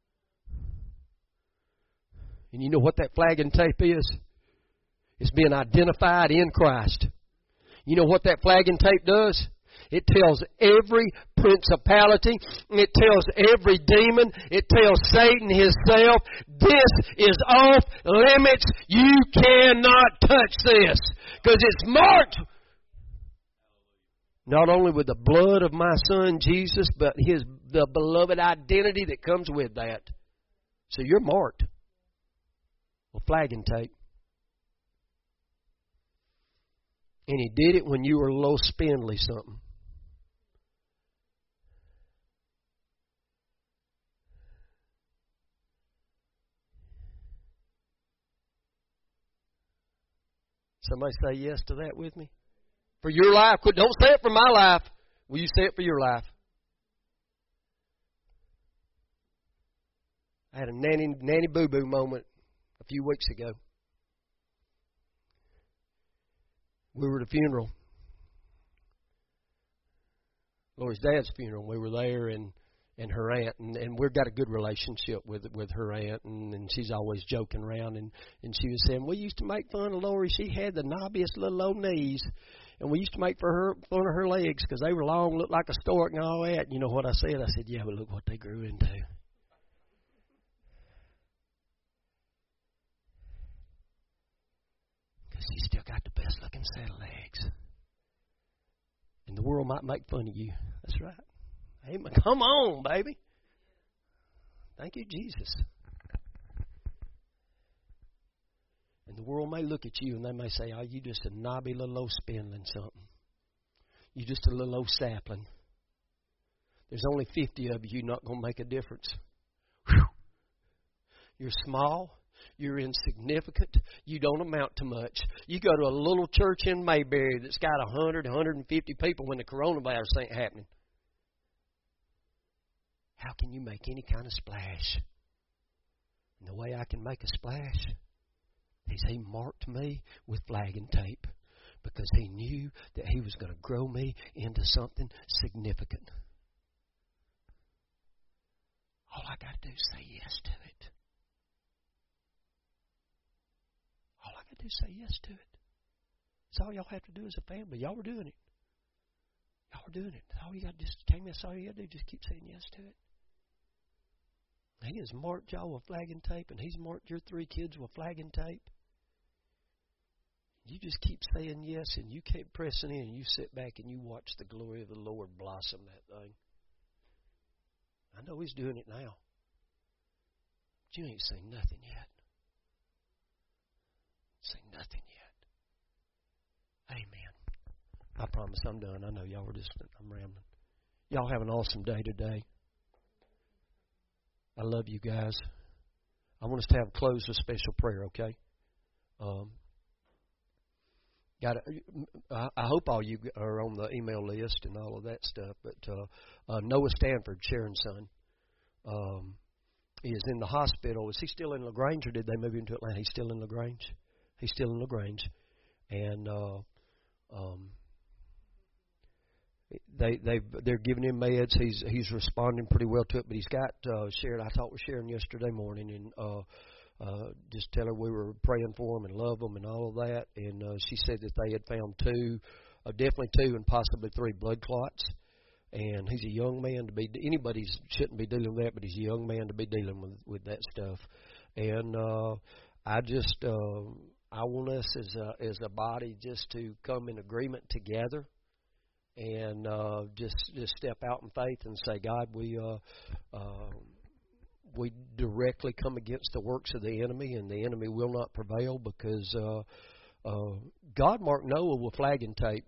Speaker 1: And you know what that flagging tape is? It's being identified in Christ. You know what that flagging tape does? It tells every principality, it tells every demon, it tells Satan himself, this is off limits. You cannot touch this. Because it's marked not only with the blood of my Son Jesus, but His the beloved identity that comes with that. So you're marked with flagging tape. And He did it when you were a little spindly something. Somebody say yes to that with me? For your life. Don't say it for my life. Will you say it for your life? I had a nanny, nanny boo-boo moment a few weeks ago. We were at a funeral. Lori's dad's funeral. We were there, and, and her aunt, and, and we've got a good relationship with with her aunt, and, and she's always joking around, and, and she was saying, we used to make fun of Lori. She had the knobbiest little old knees, and we used to make for her fun of her legs because they were long, looked like a stork and all that. And you know what I said? I said, yeah, but look what they grew into. Because he's still got the best looking set of legs. And the world might make fun of you. That's right. Amen. Come on, baby. Thank you, Jesus. And the world may look at you and they may say, oh, you just a knobby little old spindling something. You just a little old sapling. There's only fifty of you, not going to make a difference. Whew. You're small. You're insignificant. You don't amount to much. You go to a little church in Mayberry that's got one hundred, one hundred fifty people when the coronavirus ain't happening. How can you make any kind of splash? And the way I can make a splash is He marked me with flagging tape because He knew that He was going to grow me into something significant. All I got to do is say yes to it. All I got to do is say yes to it. That's all y'all have to do as a family. Y'all were doing it. Y'all were doing it. All you got to just came. That's all you got to do. Just keep saying yes to it. He has marked y'all with flagging tape, and He's marked your three kids with flagging tape. You just keep saying yes, and you keep pressing in, and you sit back and you watch the glory of the Lord blossom that thing. I know He's doing it now. But you ain't seen nothing yet. Seen nothing yet. Amen. I promise I'm done. I know y'all were just, I'm rambling. Y'all have an awesome day today. I love you guys. I want us to have close with special prayer, okay? Um, got. I, I hope all you are on the email list and all of that stuff. But uh, uh, Noah Stanford, Sharon's son, um, is in the hospital. Is he still in LaGrange, or did they move him to Atlanta? He's still in LaGrange. He's still in LaGrange, and uh, um, they they they're giving him meds. He's he's responding pretty well to it. But he's got uh, Sharon. I talked with Sharon yesterday morning, and uh, uh, just tell her we were praying for him and love him and all of that. And uh, she said that they had found two, uh, definitely two, and possibly three blood clots. And he's a young man to be. Anybody shouldn't be dealing with that, but he's a young man to be dealing with with that stuff. And uh, I just uh, I want us as a as a body just to come in agreement together. And uh, just just step out in faith and say, God, we uh, uh, we directly come against the works of the enemy, and the enemy will not prevail because uh, uh, God marked Noah with flagging tape.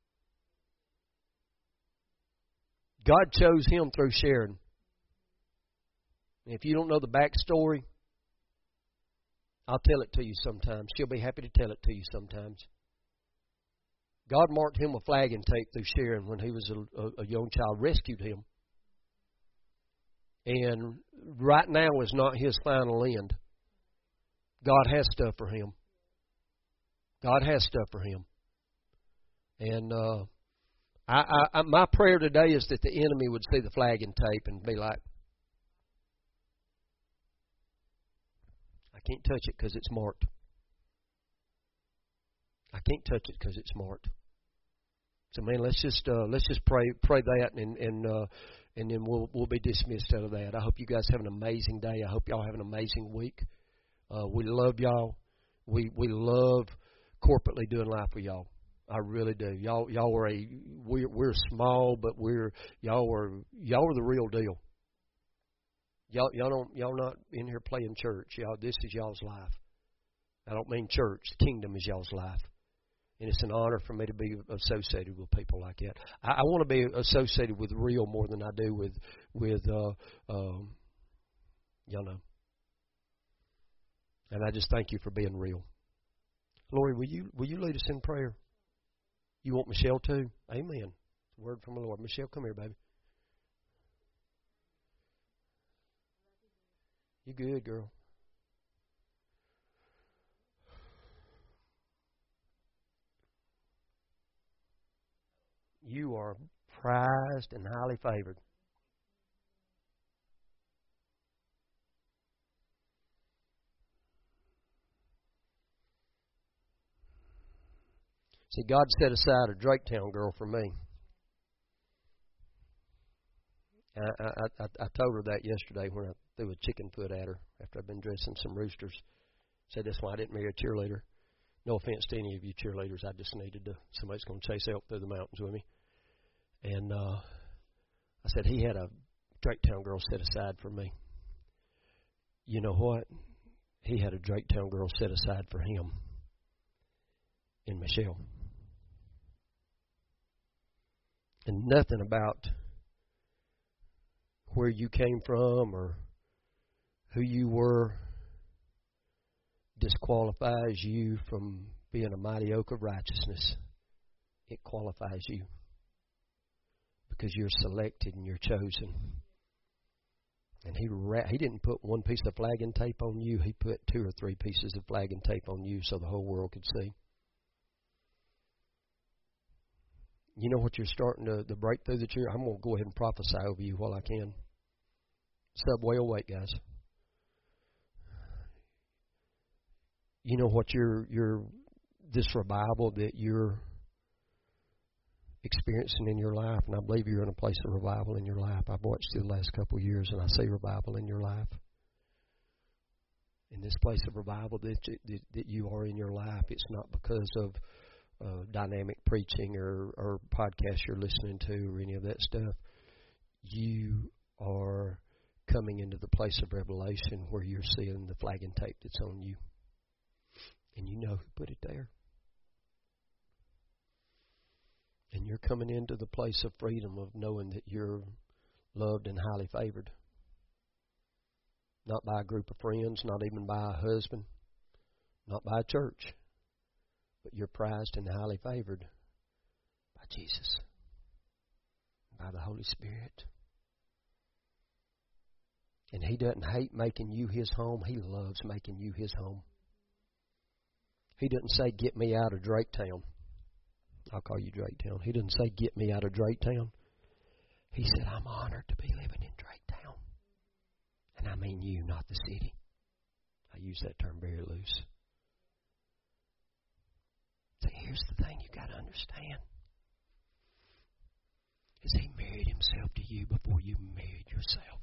Speaker 1: God chose him through Sharon. And if you don't know the backstory, I'll tell it to you sometimes. She'll be happy to tell it to you sometimes. God marked him with flagging tape through Sharon when he was a, a, a young child, rescued him. And right now is not his final end. God has stuff for him. God has stuff for him. And uh, I, I, I, my prayer today is that the enemy would see the flagging tape and be like, I can't touch it because it's marked. I can't touch it because it's marked. So man, let's just uh, let's just pray pray that, and and uh, and then we'll we'll be dismissed out of that. I hope you guys have an amazing day. I hope y'all have an amazing week. Uh, we love y'all. We we love corporately doing life with y'all. I really do. Y'all y'all are a we're we're small, but we're y'all are y'all are the real deal. Y'all y'all don't y'all not in here playing church. Y'all, this is y'all's life. I don't mean church. The kingdom is y'all's life. And it's an honor for me to be associated with people like that. I, I want to be associated with real more than I do with with uh, um, y'all know. And I just thank you for being real. Lori, will you will you lead us in prayer? You want Michelle too? Amen. Word from the Lord. Michelle, come here, baby. You good, girl? You are prized and highly favored. See, God set aside a Draketown girl for me. I, I, I, I told her that yesterday when I threw a chicken foot at her after I'd been dressing some roosters. Said that's why I didn't marry a cheerleader. No offense to any of you cheerleaders. I just needed to, somebody's going to chase elk through the mountains with me. And uh, I said, he had a Draketown girl set aside for me. You know what? He had a Draketown girl set aside for him in Michelle. And nothing about where you came from or who you were disqualifies you from being a mighty oak of righteousness. It qualifies you because you're selected and you're chosen. And he ra- he didn't put one piece of flagging tape on you. He put two or three pieces of flagging tape on you so the whole world could see. You know what you're starting to, the breakthrough that you're, I'm going to go ahead and prophesy over you while I can. Subway will wait, guys. You know what you're, you're, this revival that you're experiencing in your life, and I believe you're in a place of revival in your life. I've watched you the last couple of years, and I see revival in your life. In this place of revival that, that, that you are in your life, it's not because of uh, dynamic preaching or, or podcasts you're listening to or any of that stuff. You are coming into the place of revelation where you're seeing the flagging tape that's on you. And you know who put it there. And you're coming into the place of freedom of knowing that you're loved and highly favored. Not by a group of friends, not even by a husband, not by a church. But you're prized and highly favored by Jesus, by the Holy Spirit. And He doesn't hate making you His home. He loves making you His home. He doesn't say, get me out of Draketown. I'll call you Draketown. He doesn't say, get me out of Draketown. He said, I'm honored to be living in Draketown. And I mean you, not the city. I use that term very loose. So here's the thing you got to understand. Is He married Himself to you before you married yourself.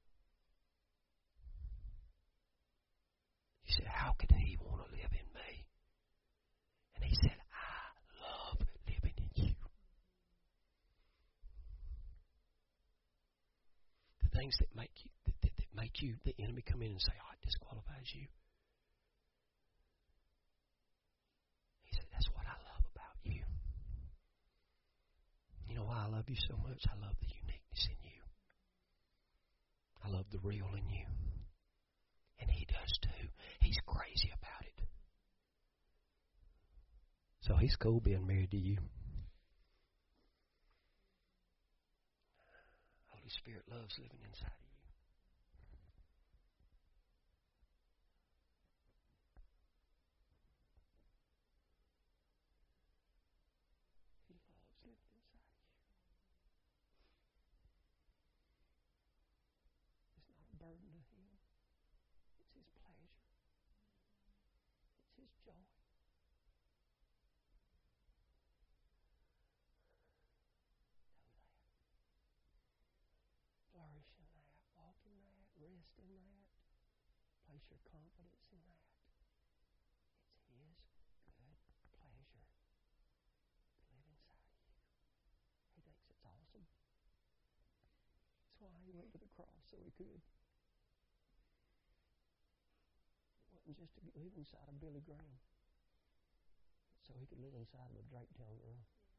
Speaker 1: He said, how could He want to live in me? And He said, I love living in you. The things that make you, that, that, that make you, the enemy come in and say, oh, it disqualifies you. He said, that's what I love about you. You know why I love you so much? I love the uniqueness in you. I love the real in you. And He does too. He's crazy about it. So He's cool being married to you. Holy Spirit loves living inside of you. joy. Flourish in that. Walk in that. Rest in that. Place your confidence in that. It's His good pleasure to live inside of you. He thinks it's awesome. That's why He went to the cross, so He could. It wasn't just to live inside of Billy Graham, but so He could live inside of a Draketown girl.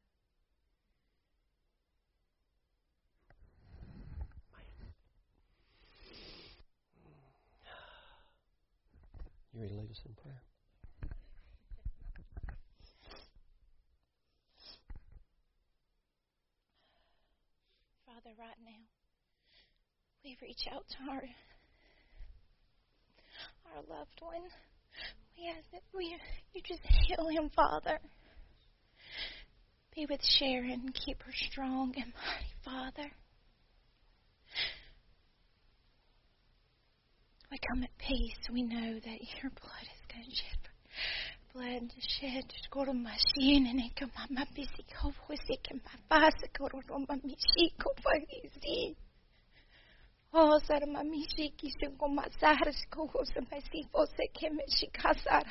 Speaker 1: You ready to lead us in prayer?
Speaker 4: Father, right now, we reach out to our our loved one. We ask that we, you just heal him, Father. Be with Sharon. Keep her strong and mighty, Father. We come at peace. We know that your blood is going to shed. Blood to shed. Go to my shin and come my busy go was it can my face go to my mishi go for easy. Oh, Sara my mishi kisu go my saras go go some my sifo se can she kasara.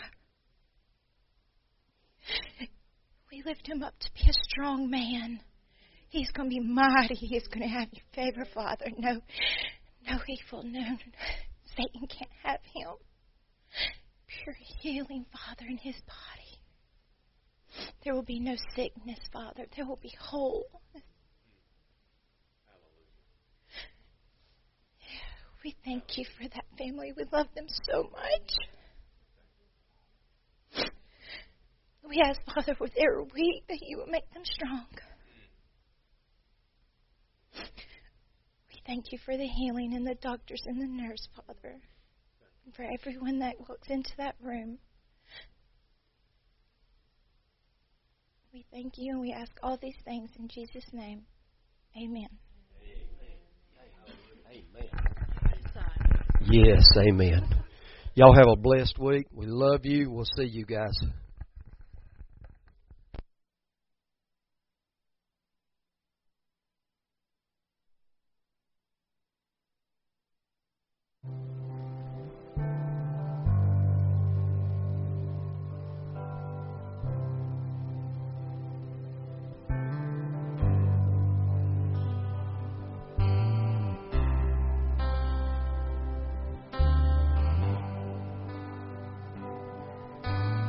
Speaker 4: We lift him up to be a strong man. He's going to be mighty. He's going to have your favor, Father. No, no evil, no. Satan can't have him. Pure healing, Father, in his body. There will be no sickness, Father. There will be whole. We thank you for that family. We love them so much. We ask, Father, when they're weak, that you will make them strong. We thank you for the healing and the doctors and the nurse, Father. And for everyone that walks into that room. We thank you and we ask all these things in Jesus' name. Amen.
Speaker 1: Amen. Yes, amen. Y'all have a blessed week. We love you. We'll see you guys.